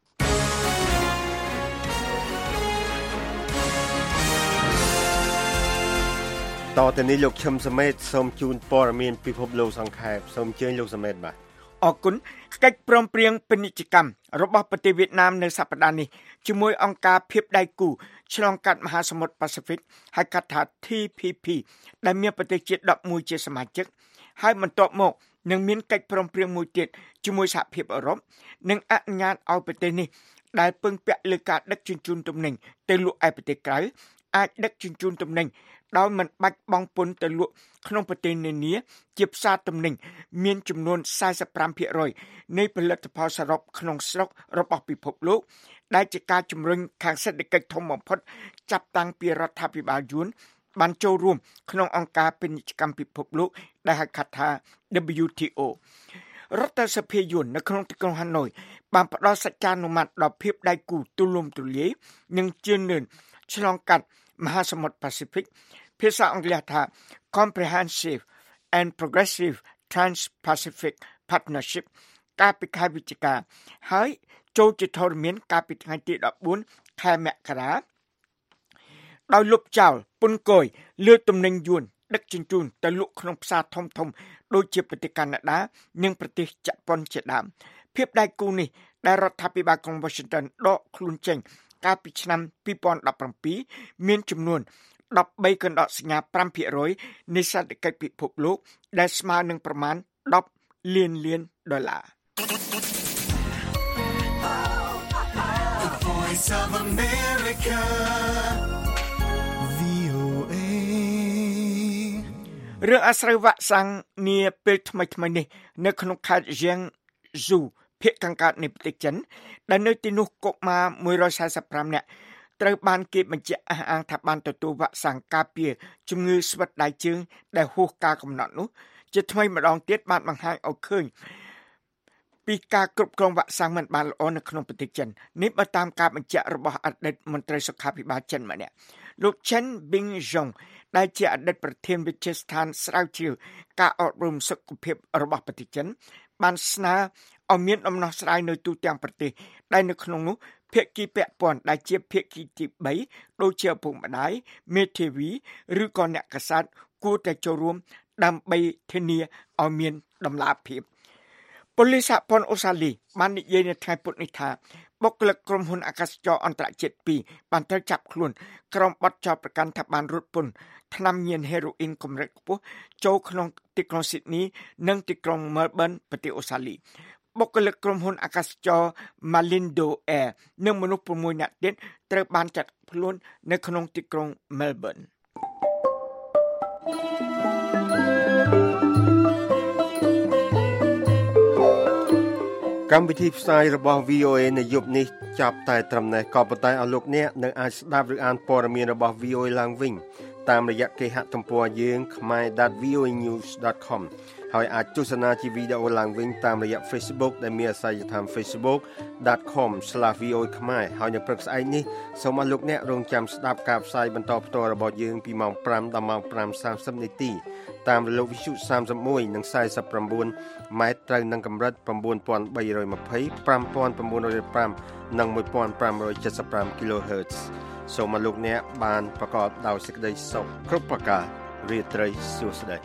S3: តទៅនេះលោកឈឹមសមេតសូមជូនព័ត៌មានពិភពលោកសង្ខេបសូមអញ្ជើញលោកសមេតបាទ
S4: អរគុណកិច្ចព្រមព្រៀងពាណិជ្ជកម្មរបស់ប្រទេសវៀតណាមនៅសប្តាហ៍នេះជាមួយអង្គការភាពដៃគូឆ្លងកាត់មហាសមុទ្រប៉ាស៊ីហ្វិកហៅកាត់ថា TPP ដែលមានប្រទេសជាតិ11ជាសមាជិកហើយបន្ទាប់មកនឹងមានកិច្ចព្រមព្រៀងមួយទៀតជាមួយសហភាពអឺរ៉ុបនិងអនុញ្ញាតឲ្យប្រទេសនេះដែលពឹងពាក់លើការដឹកជញ្ជូនទំនិញទៅលក់ឯប្រទេសក្រៅអាចដឹកជញ្ជូនទំនិញដោយមិនបាច់បង់ពន្ធទៅលក់ក្នុងប្រទេសនានាជាផ្សារទំនិញមានចំនួន 45% នៃផលិតផលសរុបក្នុងស្រុករបស់ពិភពលោកដែលជាការជំរុញខាងសេដ្ឋកិច្ចធំបំផុតចាប់តាំងពីរដ្ឋាភិបាលយួនបានចូលរួមក្នុងអង្គការពាណិជ្ជកម្មពិភពលោកដែលហៅកាត់ថា WTO រដ្ឋសភាយួននៅក្នុងទីក្រុងហាណូយបានផ្ដល់សច្ចានុម័តដល់ភាពដៃគូទូលំទូលាយនិងជឿនលឿនឆ្លងកាត់មហាសមុទ្រប៉ាស៊ីហ្វិកភាសាអង់គ្លេសថា Comprehensive and Progressive Trans-Pacific Partnership កាលពីខែវិច្ឆិកាហើយចូលជាធរមានកាលពីថ្ងៃទី14ខែមករាដោយលុបចោលពន្ធគយលើទំនិញយួនដឹកជញ្ជូនទៅលក់ក្នុងផ្សារធំៗដូចជាប្រទេសកាណាដានិងប្រទេសជប៉ុនជាដើមភាពដៃគូនេះដែលរដ្ឋាភិបាលក្រុង Washington ដកខ្លួនចេញកាលពីឆ្នាំ2017មានចំនួន13កណ្ដោសញ្ញា 5% នៃសេដ្ឋកិច្ចពិភពលោកដែលស្មើនឹងប្រមាណ10លានដុល្លារ
S2: The Voice of America VOA
S4: រឿងអាស្រូវវ៉ាក់សាំងនាពេលថ្មីនេះនៅក្នុងខេត្តជាងស៊ូភាគខាងកើតនៃប្រទេសចិនដែលនៅទីនោះកុមារ145នាក់ត្រូវបានគេបញ្ជាក់អះអាងថាបានទទួលវ៉ាក់សាំងការពារជំងឺស្វិតដៃជើងដែលហួសការកំណត់នោះជាថ្មីម្ដងទៀតបានបង្ហាញឲ្យឃើញពីការគ្រប់គ្រងវ៉ាក់សាំងមិនបានល្អនៅក្នុងប្រទេសចិននេះបើតាមការបញ្ជាក់របស់អតីតមន្ត្រីសុខាភិបាលចិនម្នាក់លោក Chen Bing-yong ដែលជាអតីតប្រធានវិទ្យាស្ថានស្រាវជ្រាវការអប់រំសុខភាពរបស់ប្រទេសចិនបានស្នើឲ្យមានដំណោះស្រាយនៅទូទាំងប្រទេសដែលនៅក្នុងនោះភាគីពាក់ព័ន្ធដែលជាភាគីទី3ដូចជាឪពុកម្ដាយមេធាវីឬក៏អ្នកកាសែតគួរតែចូលរួមដើម្បីធានាឲ្យមានតម្លាភាពប៉ូលីសសហព័ន្ធអូស្ត្រាលីបាននិយាយនៅថ្ងៃពុធនេះថាបុគ្គលិកក្រុមហ៊ុនអាកាសចរអន្តរជាតិ2បានត្រូវចាប់ខ្លួនក្រុមបទចោទប្រកាន់ថាបានរត់ពន្ធថ្នាំញៀនហេរ៉ូអ៊ីនកម្រិតខ្ពស់ចូលក្នុងទីក្រុងស៊ីដនីនិងទីក្រុងមែលប៊នប្រទេសអូស្ត្រាលីបុគ្គលិកក្រុមហ៊ុនអាកាសចរ Malindo Air និងមនុស្ស6នាក់ទៀតត្រូវបានចាប់ខ្លួននៅក្នុងទីក្រុង Melbourne
S3: កម្មវិធីផ្សាយរបស់ VOA នៅយប់នេះចាប់តែត្រឹមនេះក៏ប៉ុន្តែអស់លោកអ្នកនឹងអាចស្ដាប់ឬអានព័ត៌មានរបស់ VOA ឡើងវិញតាមរយៈគេហទំព័រយើង khmer.voanews.com ហើយអាចទស្សនាជាវីដេអូឡើងវិញតាមរយៈ Facebook ដែលមានអាសយដ្ឋាន facebook.com/VOA ខ្មែរហើយនៅព្រឹកស្អែកនេះសូមអស់លោកអ្នករងចាំស្ដាប់ការផ្សាយបន្តផ្ទាល់របស់យើងពីម៉ោង5ដល់ម៉ោង 5:30 នាទីតាមរលកវិទ្យុ31និង49ម៉ែត្រត្រូវនឹងកម្រិត 9320 5905 និង 1575 kHz សូមអស់លោកអ្នកបានប្រកបដោយសេចក្តីសុខគ្រប់ប្រការរាត្រីសួស្តី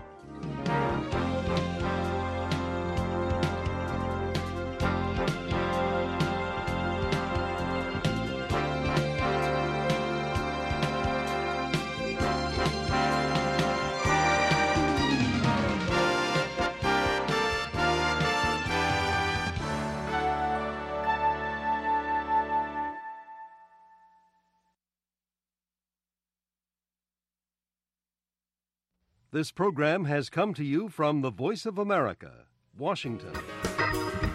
S8: This program has come to you from the Voice of America, Washington.